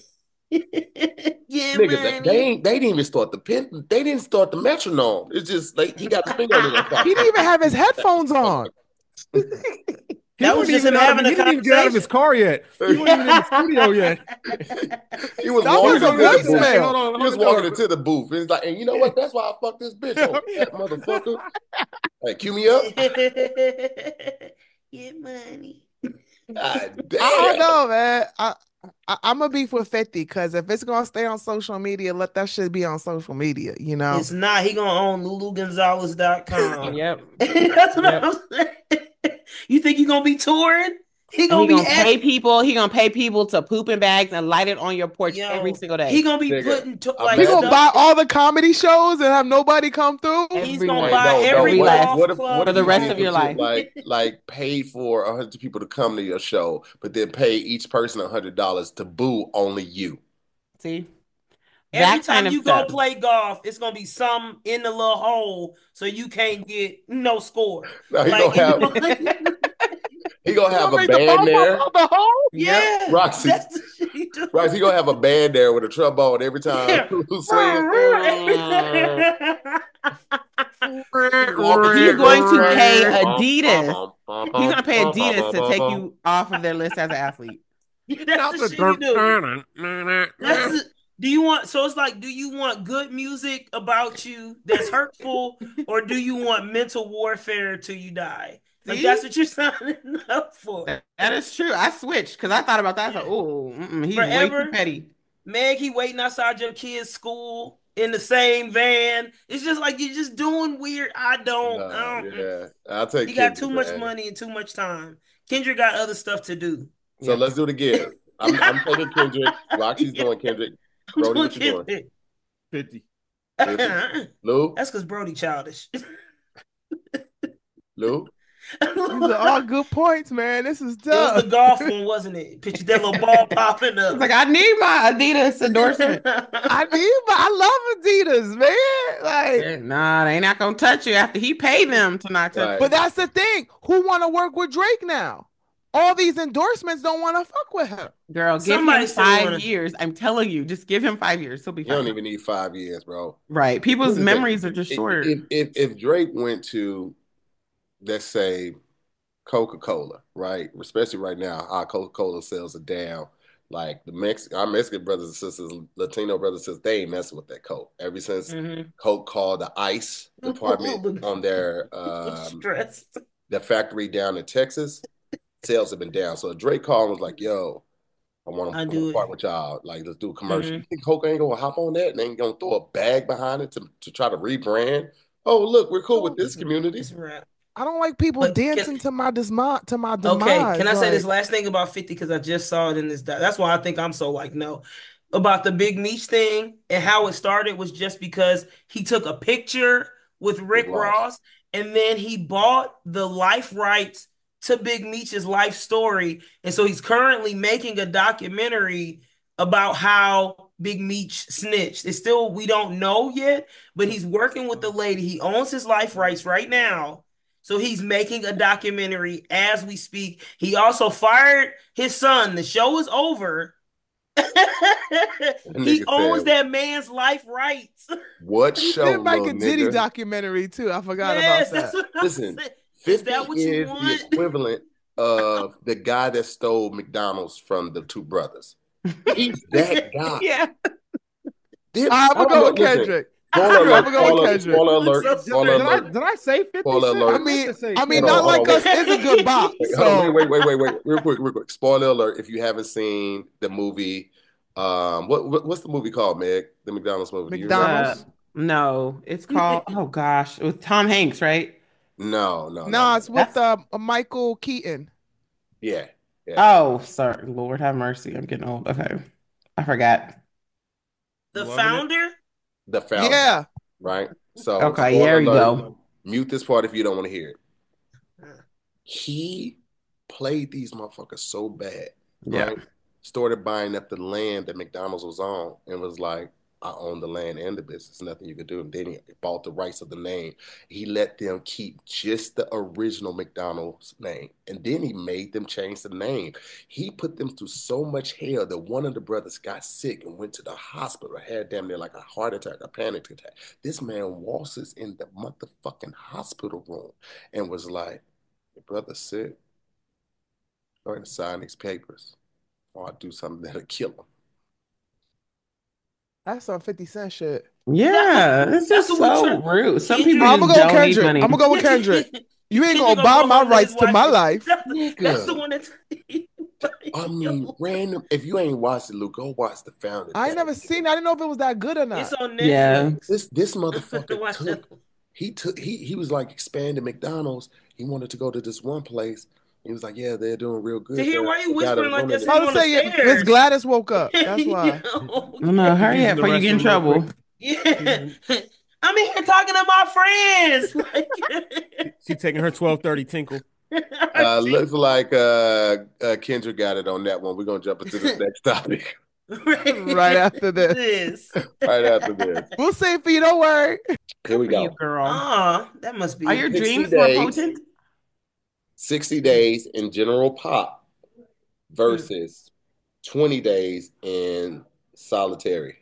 Get Nigga, money. they didn't even start the pen. They didn't start the metronome. It's just like he got the finger on it. He didn't even have his headphones on. That was just him having a conversation. He didn't even get out of his car yet. He wasn't even in the studio yet. He was That was walking a into the booth. voicemail. He was walking into the booth. And he's like, and you know what? That's why I fucked this bitch. Oh, that motherfucker. Hey, cue me up. Get money. God damn. I don't know, man. I'm gonna be for 50 because if it's gonna stay on social media, let that shit be on social media. You know, It's not. He gonna own LuluGonzalez.com. Yep. That's what I'm saying. You think he gonna be touring? He And gonna pay people. He gonna pay people to poop in bags and light it on your porch every single day. He gonna be Nigga, putting he gonna buy all the comedy shows and have nobody come through. He's Everyone. gonna buy every golf What club for the if rest you of your did, life. like pay for 100 people to come to your show, but then pay each person $100 to boo only you. See, Every that time kind of you stuff. go play golf, it's gonna be some in the little hole, so you can't get no score. No, he Like, gonna have he gonna have a make the band ball there. pop out the hole? yeah, Roxy. that's the shit he do. Roxy, he gonna have a band there with a trombone every time. Swing. He's going to pay Adidas. He's gonna pay Adidas to take you off of their list as an athlete. That's the shit he do. Do you want? So it's like, do you want good music about you that's hurtful, or do you want mental warfare till you die? Like, that's what you're signing up for. That is true. I switched because I thought about that. I was like, oh, he's way too petty. Meg, he waiting outside your kid's school in the same van. It's just like you're just doing weird. I don't. Yeah, I'll take. He got too much money and too much time. Kendrick got other stuff to do. So let's do it again. I'm taking Kendrick. Roxy's going Kendrick. Brody, what you doing? 50. 50. Lou? That's because Brody childish. Lou? These are all good points, man. This is tough. It was the golf one, wasn't it? Picture that little ball popping up. It's like, I need my Adidas endorsement. I love Adidas, man. Like, nah, they not gonna touch you after he paid them to not touch. Right. but that's the thing. Who want to work with Drake now? All these endorsements don't want to fuck with him. Girl, give him 5 years. I'm telling you, just give him 5 years. He'll be You fine. don't even need 5 years, bro. Right. People's memories are just short. If Drake went to, let's say, Coca-Cola, right? Especially right now, how Coca-Cola sales are down. Like our Mexican brothers and sisters, Latino brothers and sisters, they ain't messing with that Coke. Ever since Coke called the ICE department on their the factory down in Texas, sales have been down. So Drake called and was like, yo, I want to partner with y'all. Like, let's do a commercial. You think Coke ain't gonna hop on that and ain't gonna throw a bag behind it to try to rebrand? Oh, look, we're cool with this community. I don't like people dancing to my demise. Okay, can I say this last thing about 50? Because I just saw it in this. That's why I think I'm so like, no. About the Big Meech thing and how it started was just because he took a picture with Rick Ross and then he bought the life rights to Big Meech's life story. And so he's currently making a documentary about how Big Meech snitched. It's still, we don't know yet, but he's working with the lady. He owns his life rights right now. So he's making a documentary as we speak. He also fired his son. The show is over. He owns that man's life rights. What show? He did make a Diddy documentary too. I forgot about that. Listen, 50 is the equivalent of the guy that stole McDonald's from the two brothers. He's that guy. Yeah. I'm gonna go with Kendrick. Spoiler alert. Did I say 50? Spoiler alert. I mean, Not Like Us is a good bop. So. Wait. Real quick. Spoiler alert. If you haven't seen the movie, what's the movie called, Meg? The McDonald's movie. McDonald's? No, it's called, oh gosh, with Tom Hanks, right? No, it's with Michael Keaton. Yeah. Oh, sorry. Lord have mercy. I'm getting old. Okay. I forgot. The Founder? The Founder. Yeah. Right? So okay, there you go. Mute this part if you don't want to hear it. He played these motherfuckers so bad. Yeah. Right? Started buying up the land that McDonald's was on and was like, I own the land and the business. Nothing you could do. And then he bought the rights of the name. He let them keep just the original McDonald's name. And then he made them change the name. He put them through so much hell that one of the brothers got sick and went to the hospital, had damn near like a heart attack, a panic attack. This man waltzes in the motherfucking hospital room and was like, your brother's sick. Go ahead and sign these papers, or I'll do something that'll kill him. That's some 50 Cent shit. Yeah, it's just so rude. Some people I'm gonna go with don't need Kendrick. money. I'm gonna go with Kendrick. You ain't Kendrick gonna buy go my home with rights his to wife. my life. That's the one that's. I mean, random. If you ain't watched it, Luke, go watch The Founder. I ain't never seen it. I didn't know if it was that good or not. It's on Yeah. Netflix. This motherfucker Watch that. he was like expanding McDonald's. He wanted to go to this one place. He was like, yeah, they're doing real good. To hear why you They got whispering it like on this it. I was on the saying, yeah, stairs. Miss Gladys woke up. That's why. No, hurry Using up the before you get in restroom real trouble. quick. Yeah. I'm in here talking to my friends. Like, She taking her 12:30 tinkle. Looks like Kendra got it on that one. We're gonna jump into the next topic Right after this. right after this. We'll save for you. Don't worry. Here we For you, go. girl. Oh, that must be. Are your 60 dreams more days. potent? 60 days in General Pop versus 20 days in solitary.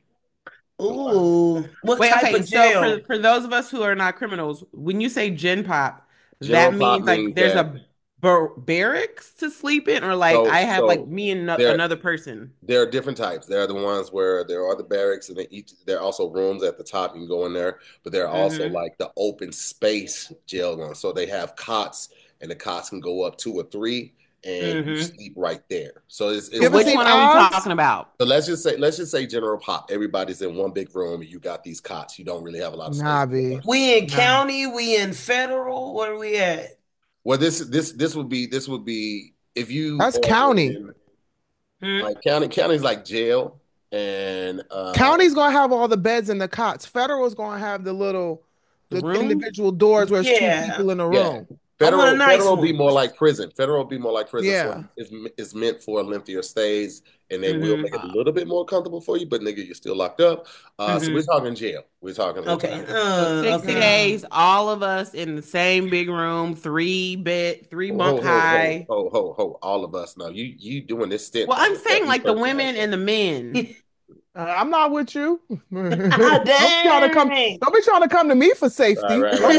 Ooh, what Wait, type okay. of jail? So for those of us who are not criminals, when you say Gen Pop, General that Pop means like means there's that- a barracks to sleep in, or like So- I have so like me and there- another person. There are different types. There are the ones where there are the barracks, and there are also rooms at the top. You can go in there, but there are also like the open space jail ones. So they have cots, and the cots can go up 2 or 3, and you sleep right there. So it's You ever Which seen one are we Oz? talking about? so let's just say General Pop. Everybody's in one big room, and you got these cots. You don't really have a lot of space. Nah, B. We in county, we in federal. Where we at? Well, this would be if you That's are county. in, like county's like jail, and County's gonna have all the beds and the cots. Federal's gonna have the room? individual doors where it's Yeah. 2 people in a Yeah. room. want a nice Federal be one. more like prison. Federal be more like prison. Yeah. So it's meant for lengthier stays, and they will make it a little bit more comfortable for you. But nigga, you're still locked up. So we're talking jail. We're talking Okay. 60 days, all of us in the same big room, 3 bunk high. All of us. No, you doing this stint. Well, I'm saying like the women and the men. I'm not with you. Don't be Dang. trying to come to me for safety.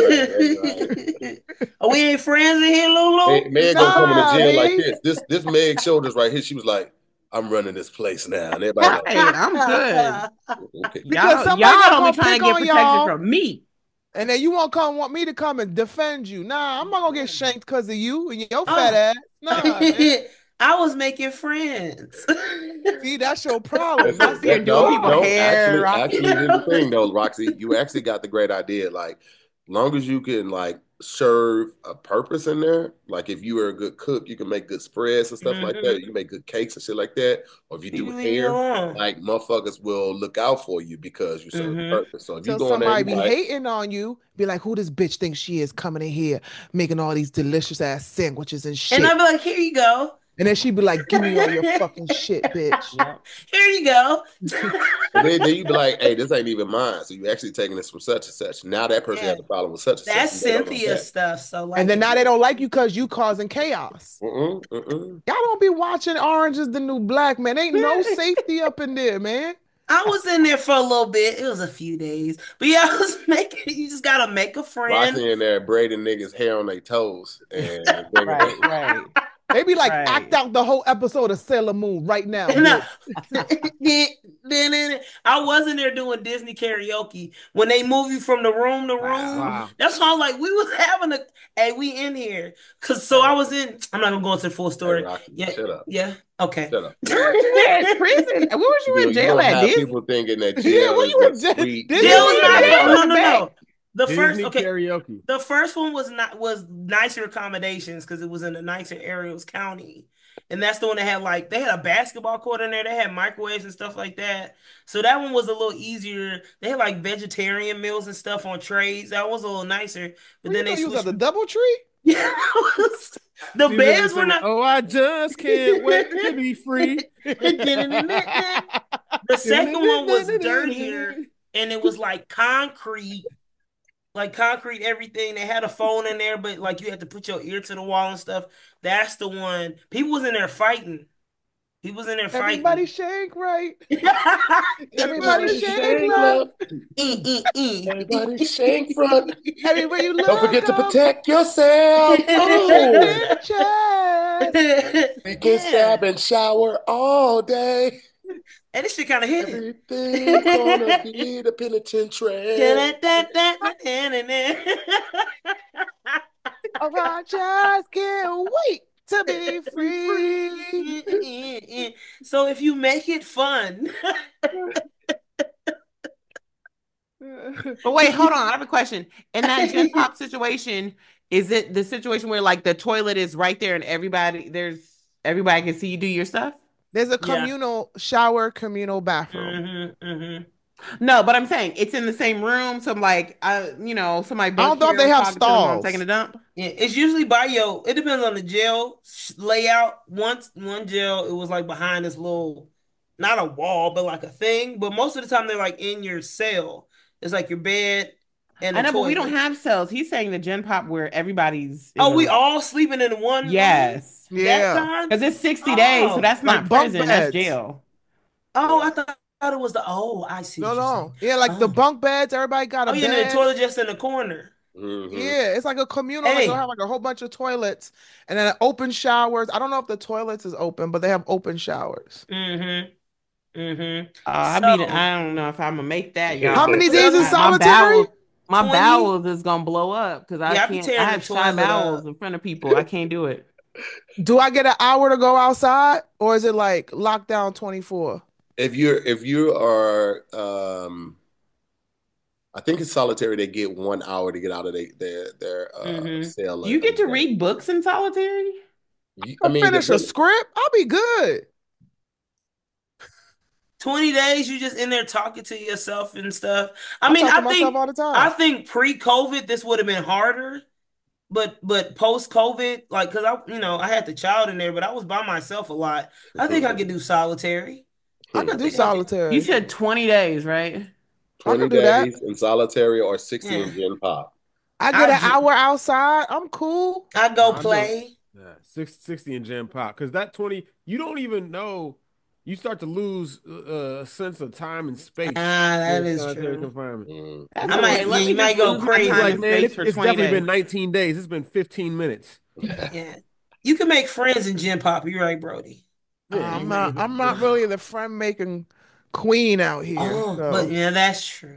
Right. Oh, we ain't friends in here, Lulu. Meg gonna come Nah, in the jail like man. this Meg shoulders right here. She was like, I'm running this place now. And everybody like, Hey, I'm good. okay. Because somebody Y'all gonna only trying to pick get on protection y'all. from me. And then you want me to come and defend you. Nah, I'm not gonna get shanked because of you and your fat ass. Nah, man. I was making friends. See, that's your problem. I see her doing people's hair, Actually, here's the thing though, Roxy, you actually got the great idea. Like, long as you can like serve a purpose in there, like if you are a good cook, you can make good spreads and stuff like that. You make good cakes and shit like that. Or if you do Leave me hair, alone. like motherfuckers will look out for you because you serve a purpose. So if you Till go in there, somebody you be like, hating on you, be like, who this bitch thinks she is coming in here making all these delicious ass sandwiches and shit. And I'd be like, here you go. And then she'd be like, give me all your fucking shit, bitch. Here you go. then you be like, hey, this ain't even mine. So you actually taking this from such and such. Now that person has a problem with such and That's such. and they don't know Cynthia that. stuff. So like, And then now they don't like you because you causing chaos. Mm-mm. Y'all don't be watching Orange is the New Black, man. Ain't no safety up in there, man. I was in there for a little bit. It was a few days, but yeah, I was making. You just gotta make a friend. Roxy in there braiding niggas' hair on their toes. And Right. They be like, Right. act out the whole episode of Sailor Moon right now. And bitch. then I was in there doing Disney karaoke when they move you from the room to room. Wow. That's why I'm like, we was having a hey, we in here. I was in. I'm not gonna go into the full story. Hey, Rocky, Yeah, shut up. yeah, okay. Shut up. Yeah, prison. Where was you in jail don't at? have Disney? people thinking that Yeah, jail when is you were a jail- sweet. Disney Jail was not Yeah. no. The first Disney karaoke. The first one was nicer accommodations because it was in a nicer area. It was county. And that's the one that had they had a basketball court in there. They had microwaves and stuff like that. So that one was a little easier. They had like vegetarian meals and stuff on trays. That was a little nicer. But then they you was at switched. the DoubleTree? Yeah, the She beds really were said, not. oh, I just can't wait to be free. The second one was dirtier, and it was like concrete everything. They had a phone in there, but like you had to put your ear to the wall and stuff. That's the one. People was in there fighting. Everybody shake right. Everybody shake left. Everybody shake front. Everywhere you look. Don't forget to protect yourself. Oh. We can stab and shower all day. And this shit kind of hit it. Everything's gonna be the penitentiary. Oh, I just can't wait to be free. So if you make it fun. But wait, hold on. I have a question. In that Gen Pop situation, is it the situation where like the toilet is right there and everybody can see you do your stuff? There's a communal shower, communal bathroom. No, but I'm saying it's in the same room. So I'm like, somebody. I don't know if they have stalls. Taking a dump. Yeah, it's usually by it depends on the jail layout. One jail, it was like behind this little, not a wall, but like a thing. But most of the time they're like in your cell. It's like your bed and I know, toilet. but we don't have cells. He's saying the Gen Pop where everybody's. We all sleeping in one. Yes. Room? Yeah. Because it's 60 days, so that's not prison. That's jail. Oh, I thought it was I see. No. Yeah, like the bunk beds. Everybody got a bed. Yeah, the toilet just in the corner. Mm-hmm. Yeah, it's like a communal. Like they'll have like a whole bunch of toilets and then open showers. I don't know if the toilets is open, but they have open showers. I don't know if I'm gonna make that. Y'all. How many days in solitary? My bowels is gonna blow up because I can't. I have shy bowels in front of people. I can't do it. Do I get an hour to go outside, or is it like lockdown 24? If you are, I think it's solitary. They get 1 hour to get out of their cell. You get to read books in solitary. Finish a script. I'll be good. 20 days, you just in there talking to yourself and stuff. I think all the time. I think pre-COVID this would have been harder, but post-COVID, like because I had the child in there, but I was by myself a lot. I think I could do solitary. I could do solitary. You said 20 days, right? 20 days in solitary or 60 in Gen Pop. I get an hour outside. I'm cool. I go play. 60 in Gen Pop because that 20, you don't even know. You start to lose a sense of time and space. That is true. Confinement. You might go crazy. Like, man, it's definitely been 19 days. It's been 15 minutes. Yeah, you can make friends in Gen Pop. You're right, Brody. I'm not really the friend making queen out here. But yeah, that's true.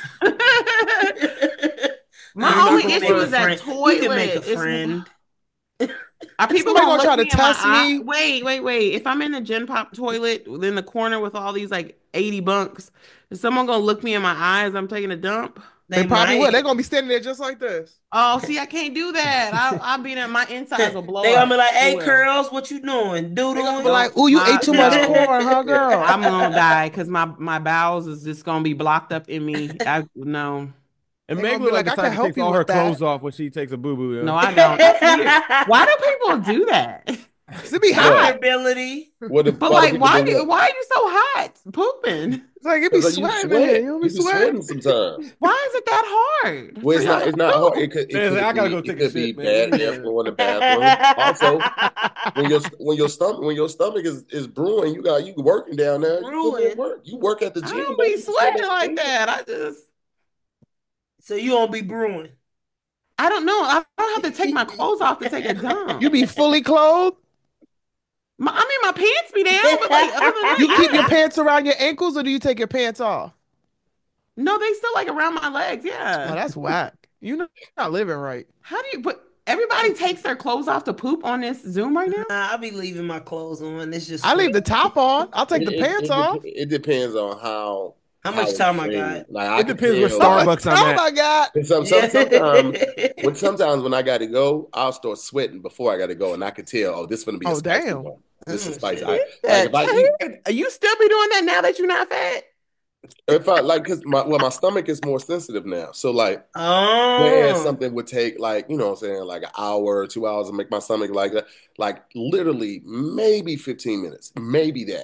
My only issue is that toilet. You can make a friend. Are people gonna try to test me? Wait. If I'm in the Gen Pop toilet in the corner with all these like 80 bunks, is someone gonna look me in my eyes? I'm taking a dump. They probably would. They're gonna be standing there just like this. Oh, see, I can't do that. I'll be there. My insides will blow up. They gonna be like, "Hey, curls, what you doing? Doodling?" Be like, "Ooh, you ate too much corn, huh, girl?" I'm gonna die because my bowels is just gonna be blocked up in me. No. And Meg look like the type that takes all her clothes off when she takes a boo-boo. No, I don't. That's weird. Why do people do that? To be hot. Ability. But like, why are you so hot pooping? It's like it be sweating. You be sweating sometimes. Why is it that hard? Well, it's not hard. It could be bad air flow in the bathroom. Also, when your stomach is brewing, you working down there. You work at the gym. I don't be sweating like that. So you don't be brewing. I don't know. I don't have to take my clothes off to take a dump. You be fully clothed? My pants be down, but like other than that, you keep your pants around your ankles, or do you take your pants off? No, they still like around my legs. Yeah. Oh, that's whack. You're not living right. How do you put? Everybody takes their clothes off to poop on this Zoom right now. I'll be leaving my clothes on. It's just I leave the top on. I'll take the pants off. It depends on how much time I got. Like, it depends what Starbucks I'm at. Oh my God. Sometimes when I got to go, I'll start sweating before I got to go, and I could tell, this is going to be a spicy one. This is spicy. You still be doing that now that you're not fat? If I because my stomach is more sensitive now, so like, something would take like what I'm saying, like an hour or 2 hours to make my stomach like that, like literally maybe 15 minutes, maybe that.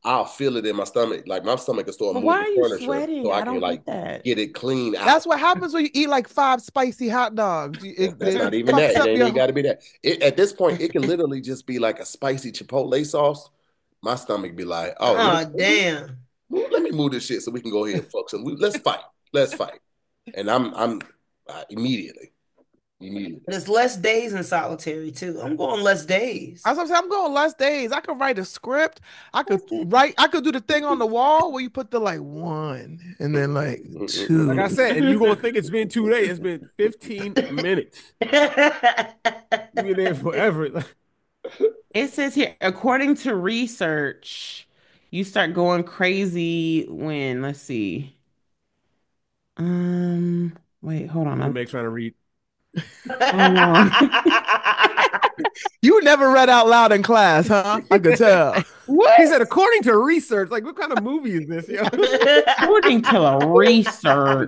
I'll feel it in my stomach. Like my stomach can start But why moving are you furniture, sweating? so I I can don't like get that. get it clean out. That's what happens when you eat like 5 spicy hot dogs. That's not even that. It ain't even got to be that. At this point, it can literally just be like a spicy Chipotle sauce. My stomach be like, oh, damn. Let me move this shit so we can go ahead and fuck some. Let's fight. Let's fight. And I'm immediately. There's less days in solitary too. I'm going less days. I'm going less days. I could write a script. I could do the thing on the wall where you put the like 1 and then like 2. Like I said, and you gonna think it's been 2 days. It's been 15 minutes. You've been there forever. It says here, according to research, you start going crazy when, let's see. Wait, hold on. I'm trying to read. You never read out loud in class, huh? I could tell. What? He said, according to research. Like, what kind of movie is this? Yo? According to the research.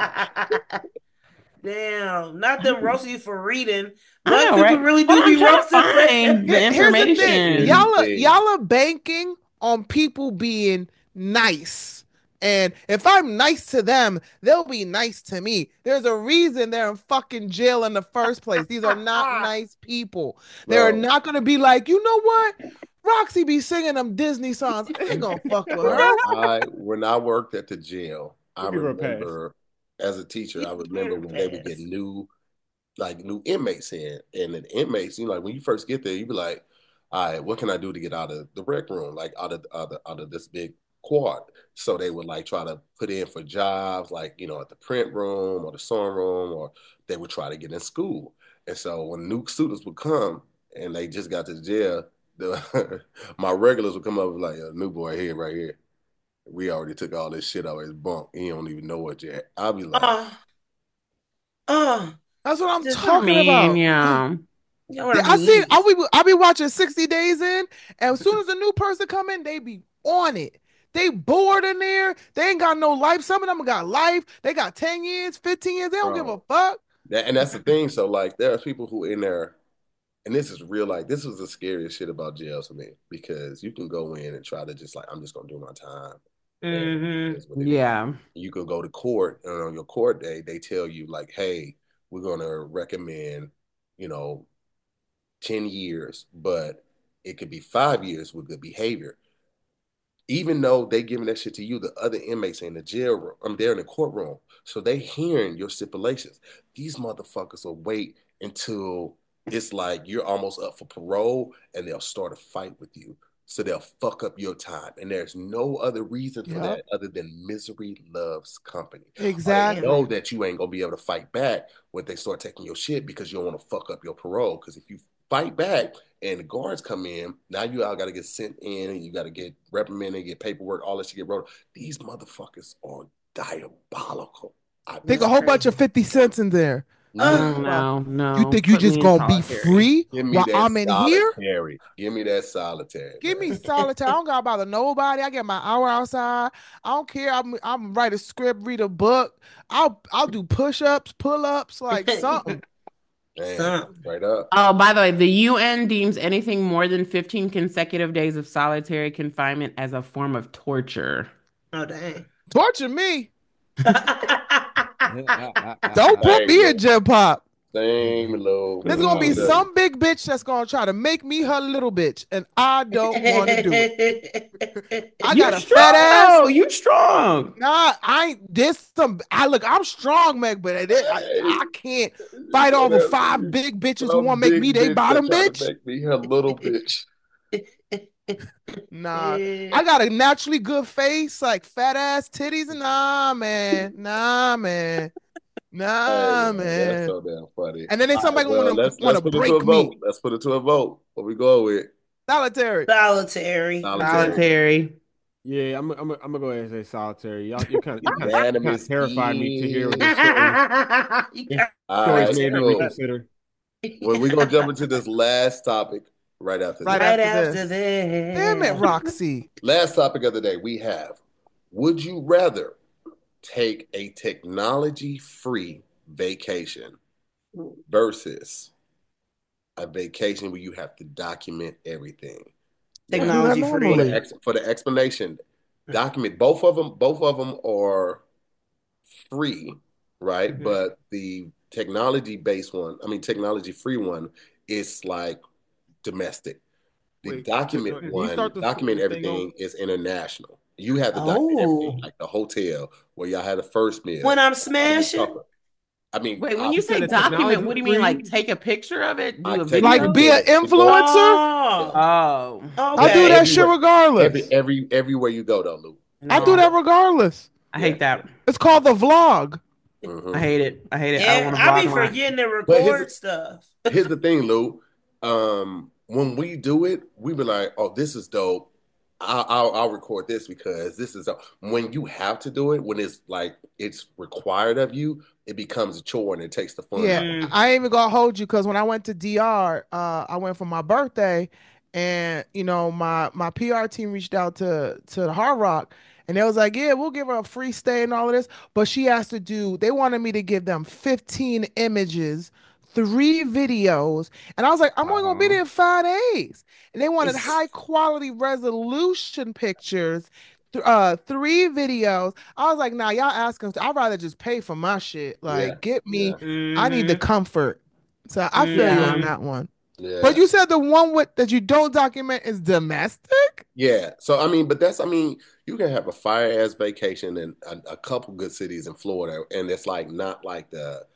Damn, not them roasting you for reading. I know, people right? really But do I'm be trying to roasting find the Here's the thing. information. Y'all are banking on people being nice. And if I'm nice to them, they'll be nice to me. There's a reason they're in fucking jail in the first place. These are not nice people. They're not going to be like, you know what? Roxy be singing them Disney songs. I ain't going to fuck with her. When I worked at the jail, I remember as a teacher, I remember when they would get new inmates in. And the inmates, like when you first get there, you be like, all right, what can I do to get out of the rec room? Like out of this big quad. So they would like try to put in for jobs like, at the print room or the sewing room, or they would try to get in school. And so when new students would come and they just got to jail, my regulars would come up and like, a new boy here, right here. We already took all this shit out of his bunk. He don't even know what yet. I'll be like, that's what I'm talking about. Yeah. I be watching 60 Days In, and as soon as a new person come in, they be on it. They bored in there. They ain't got no life. Some of them got life. They got 10 years, 15 years. They don't give a fuck. And that's the thing. So like, there are people who in there, and this is real. Like, this was the scariest shit about jail to me, because you can go in and try to just like, I'm just gonna do my time. Yeah. You can go to court, and on your court day, they tell you like, hey, we're gonna recommend, 10 years, but it could be 5 years with good behavior. Even though they giving that shit to you, the other inmates in the jail room, they're in the courtroom, so they hearing your stipulations. These motherfuckers will wait until it's like you're almost up for parole, and they'll start a fight with you. So they'll fuck up your time, and there's no other reason for that other than misery loves company. Exactly. They know that you ain't gonna be able to fight back when they start taking your shit, because you don't want to fuck up your parole. Because if you fight back and the guards come in, now you all got to get sent in, and you got to get reprimanded, get paperwork, all that shit get wrote. These motherfuckers are diabolical. Think a whole bunch of 50 cents in there. No. You think you just gonna be free while I'm in here? Give me that solitary. Give me solitary. I don't gotta bother nobody. I get my hour outside. I don't care. I'm write a script, read a book. I'll do push-ups, pull-ups, like something. Right up. Oh, by the way, the UN deems anything more than 15 consecutive days of solitary confinement as a form of torture. Oh, dang. Torture me? Don't put me in Gen Pop. Same low. There's gonna be some big bitch that's gonna try to make me her little bitch, and I don't want to do it. I got a fat ass. You strong. Nah, I'm strong, Meg, but I can't fight over 5 big bitches who want to make me their bottom bitch. Make me her little bitch. Nah, I got a naturally good face, like fat ass titties. Nah, man. That's so damn funny. And then there's somebody want to break me. Let's put it to a vote. What we go with? Solitary. Yeah, I'm gonna go ahead and say solitary. You kind of terrified me to hear what this made me reconsider. Well, we're gonna jump into this last topic right after this. Damn it, Roxy. Last topic of the day we have: would you rather take a technology-free vacation versus a vacation where you have to document everything? Technology that free. normally. For the explanation, document both of them are free, right? But the technology based one, I mean technology free one, is like domestic. The Wait, document can you one, start document this thing everything over? is international. You have to document everything, Oh, like the hotel where y'all had the first meal. when I'm How you smashing. talk- I mean, Wait, when you You said say the document, technology what do you mean? free? Like take a picture of it, do a take a Like video? be picture an of it. Go influencer. Oh, Oh, I do okay. that shit everywhere, regardless. everywhere you go though, Lou. I do no, that regardless. I hate that. It's called the vlog. I Mm-hmm. hate it. I hate it. I don't Yeah, want to I vlog be on my. forgetting to But record stuff. here's the thing, Lou. When we do it, we be like, "Oh, this is dope. I'll record this because this is dope." When you have to do it, when it's like it's required of you, it becomes a chore and it takes the fun Yeah, out. I ain't even gonna hold you because when I went to DR, I went for my birthday, and my PR team reached out to the Hard Rock, and they was like, "Yeah, we'll give her a free stay and all of this," but she has to do. They wanted me to give them 15 images, 3 videos, and I was like, "I'm only gonna be there 5 days," and they wanted It's high quality resolution pictures. 3 videos. I was like, nah, y'all asking. I'd rather just pay for my shit. Yeah, Like, get me. yeah, I need the comfort. So I feel you on Yeah. that one. But yeah. you said the one that you don't document is domestic? Yeah. So I mean, you can have a fire ass vacation in a couple good cities in Florida, and it's like not like the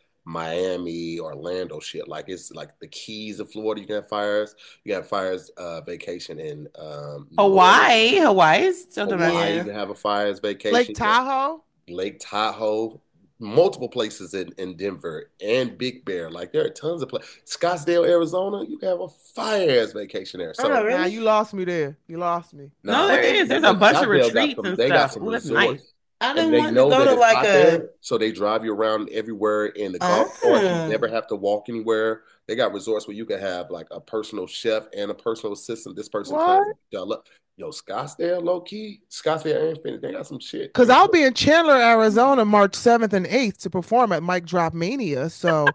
Miami, Orlando shit. Like it's like the Keys of Florida. You can have fires. You have fires vacation in New Orleans, Hawaii is still Hawaii. You domestic. can have a fires Lake vacation. Tahoe? Lake Tahoe, multiple places in Denver and Big Bear. Like there are tons of places. Scottsdale, Arizona, you can have a fire ass vacation there. oh So Nah, really? you lost me there. You lost me. No, nah, there is. There's a but bunch of Scottsdale got retreats and they got stuff. some Oh, that's nice. resorts. I've And been they wanting to know go that to it's like hot a. there, so they drive you around everywhere in the golf cart. You never have to walk anywhere. They got resorts where you can have like a personal chef and a personal assistant. This person comes What? and yo, Scottsdale, low key, Scottsdale and Phoenix, they got some shit. Because I'll be in Chandler, Arizona, March 7th and 8th to perform at Mic Drop Mania. So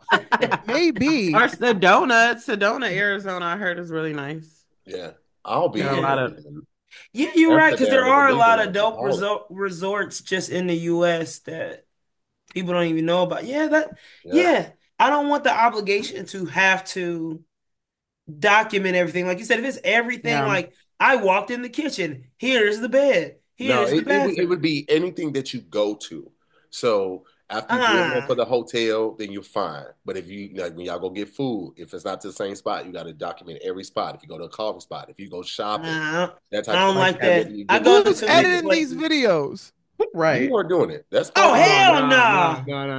maybe. Or Sedona, Arizona. I heard is really nice. Yeah, I'll be Got a in lot of. Yeah, you're right, because there Amsterdam is are a illegal lot now, of so dope all resorts just in the US that people don't even know about. yeah, Yeah. I don't want the obligation to have to document everything. Like you said, if it's everything, Yeah. like I walked in the kitchen, here's the bed, no, here's the it would bathroom. be anything that you go to. So after you get home for Ah, the hotel, then you're fine. But if you like when y'all go get food, if it's not to the same spot, you got to document every spot. If you go to a coffee spot, if you go shopping, nah, that I type of don't stuff. like that. You I get go with to Who's too many editing these places. videos? Right. you are doing it. That's Oh fine. hell Nah. no!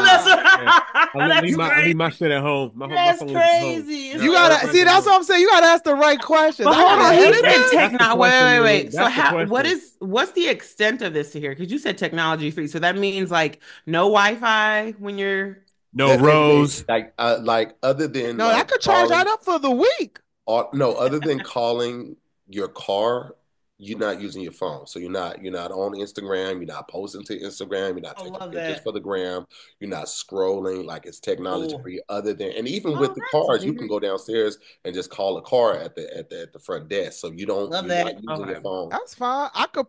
Yeah. That's I leave my shit at home. My That's phone is at home. crazy. It's You like, gotta see. That's what I'm saying. You gotta ask the right questions. But I hold gotta on, he edit said this. That's the technology. question, Lou. Wait. So That's the how? question. What's the extent of this here? Because you said technology free, so that means like no Wi-Fi when you're. No Rose. Like other than No, I like could charge calling, that up for the week. no, other than calling your car, you're not using your phone. So you're not on Instagram, you're not posting to Instagram, you're not I taking love pictures that. for the gram, you're not scrolling, like it's technology Cool. free other than and even Oh, with the that's cars, you can weird. go downstairs and just call a car at the front desk. So Love you're not that. using your Okay. phone. That's fine. I could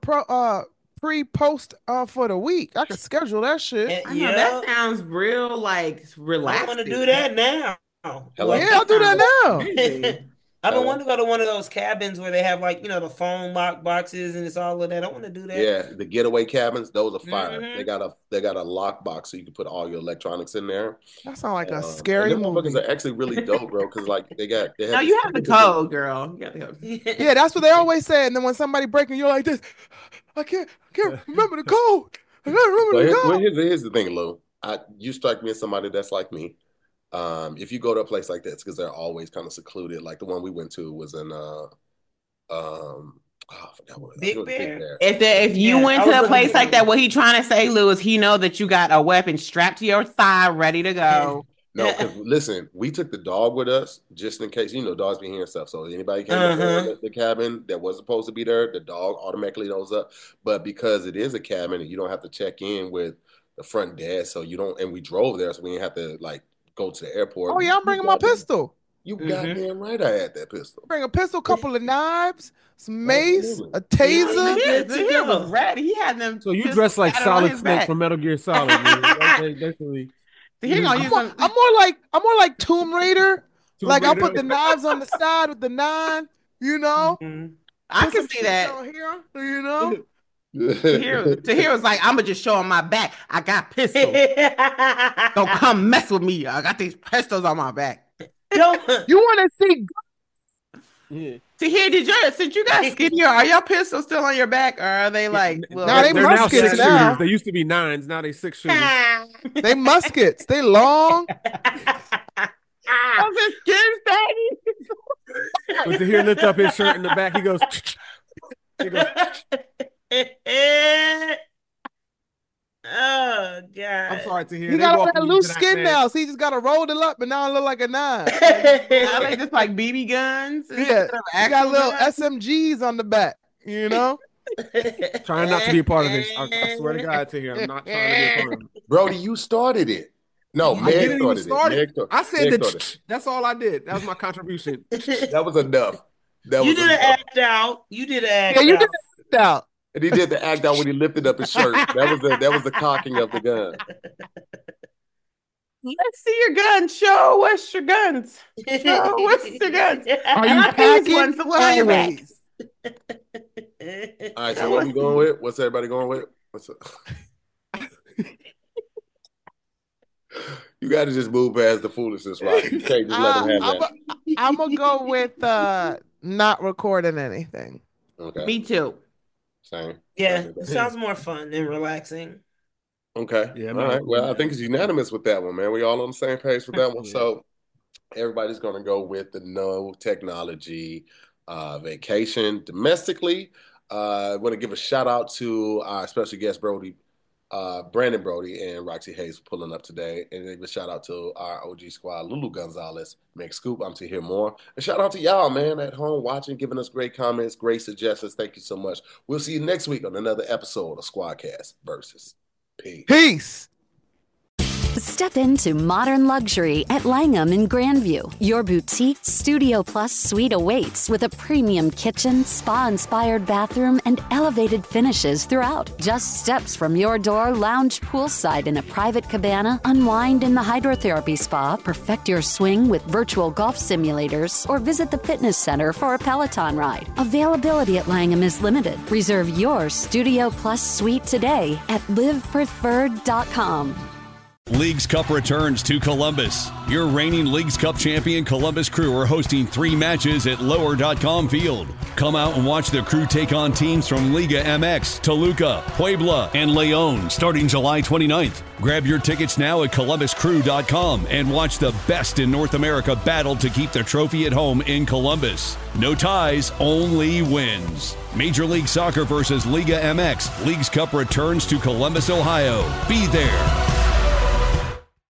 pre-post for the week. I could schedule that shit. I know that Yeah, sounds real like I want to do relaxing. that now. Hello? Yeah, I'll do that now. Amazing. I've been Hello? wanting to go to one of those cabins where they have like, the phone lock boxes and it's all of that. I want to do that. Yeah, the getaway cabins, those are fire. Mhm. They got a lock box so you can put all your electronics in there. That sounds like a And scary them motherfuckers movie. are actually really dope, bro. Because like they No, have you this have the different- code, girl. You got the code. Yeah, that's what they always say. And then when somebody breaking, you're like this. I can't remember the code. I can't Well, remember the code. here's the thing, Lou. You strike me as somebody that's like me. If you go to a place like this, because they're always kind of secluded. Like the one we went to was in I forgot what Big it was. Bear? If you Yeah, went I to was a looking place for like that, them. what he trying to say, Lou, is he know that you got a weapon strapped to your thigh, ready to go. No, because listen, we took the dog with us just in case. Dogs be hearing stuff. So anybody came to the cabin that was supposed to be there, the dog automatically knows up. But because it is a cabin and you don't have to check in with the front desk, so you don't. And we drove there, so we didn't have to like go to the airport. Oh yeah, I'm bringing my pistol. You goddamn right I had that pistol. Bring a pistol, couple of knives, some mace, a taser. Tahir was ready. He had them. So you dress like Solid Snake from Metal Gear Solid. Basically. I'm more like Tomb Raider. I put the knives on the side with the 9. You know, I can see that. Here, you know. Tahir was like, I'm gonna just show him my back. I got pistols. Don't come mess with me. I got these pistols on my back. You want to see? Yeah. Tahir, since you got skinnier, are your pistols still on your back, or are they like? No, they're now 6 shooters. Now. They used to be 9s. Now they 6 shooters. They muskets. They long. I'm just kidding, Daddy. When Tahir lift up his shirt in the back, he goes. Oh God! I'm sorry to hear. You got a loose skin now, so you just gotta roll it up, and now it look like a 9. Now they just like BB guns. Yeah, you got little SMGs on the back. You know. Trying not to be a part of this. I swear to God, Tahir, I'm not trying to be a part of it. Brody, you started it. No, Meg started it. I said that. That's all I did. That was my contribution. That was enough. You did an act out. You did an act out. Yeah, you did an act out. And he did the act out when he lifted up his shirt. That was the cocking of the gun. Let's see your gun. Show us your guns. Show us your guns. Are you packing? Always. All right, so what we going with? What's everybody going with? You got to just move past the foolishness, right? You can't just let them have that. I'm going to go with not recording anything. Okay. Me too. Same. Yeah, it sounds more fun and relaxing. Okay. Yeah. All right. Well, I think it's unanimous with that one, man. We all on the same page with that one. So everybody's going to go with the no technology vacation domestically. I want to give a shout out to our special guest, Brandon Brody and Roxy Hayes for pulling up today. And give a shout out to our OG squad, Lulu Gonzalez, Meg Scoop. I'm to hear more. And shout out to y'all, man, at home watching, giving us great comments, great suggestions. Thank you so much. We'll see you next week on another episode of Squadcast Versus. Peace. Step into modern luxury at Langham in Grandview. Your boutique Studio Plus suite awaits with a premium kitchen, spa-inspired bathroom, and elevated finishes throughout. Just steps from your door, lounge poolside in a private cabana, unwind in the hydrotherapy spa, perfect your swing with virtual golf simulators, or visit the fitness center for a Peloton ride. Availability at Langham is limited. Reserve your Studio Plus suite today at livepreferred.com. Leagues Cup returns to Columbus. Your reigning Leagues Cup champion Columbus Crew are hosting 3 matches at Lower.com Field. Come out and watch the Crew take on teams from Liga MX, Toluca, Puebla, and León starting July 29th. Grab your tickets now at columbuscrew.com and watch the best in North America battle to keep the trophy at home in Columbus. No ties, only wins. Major League Soccer versus Liga MX. Leagues Cup returns to Columbus, Ohio. Be there.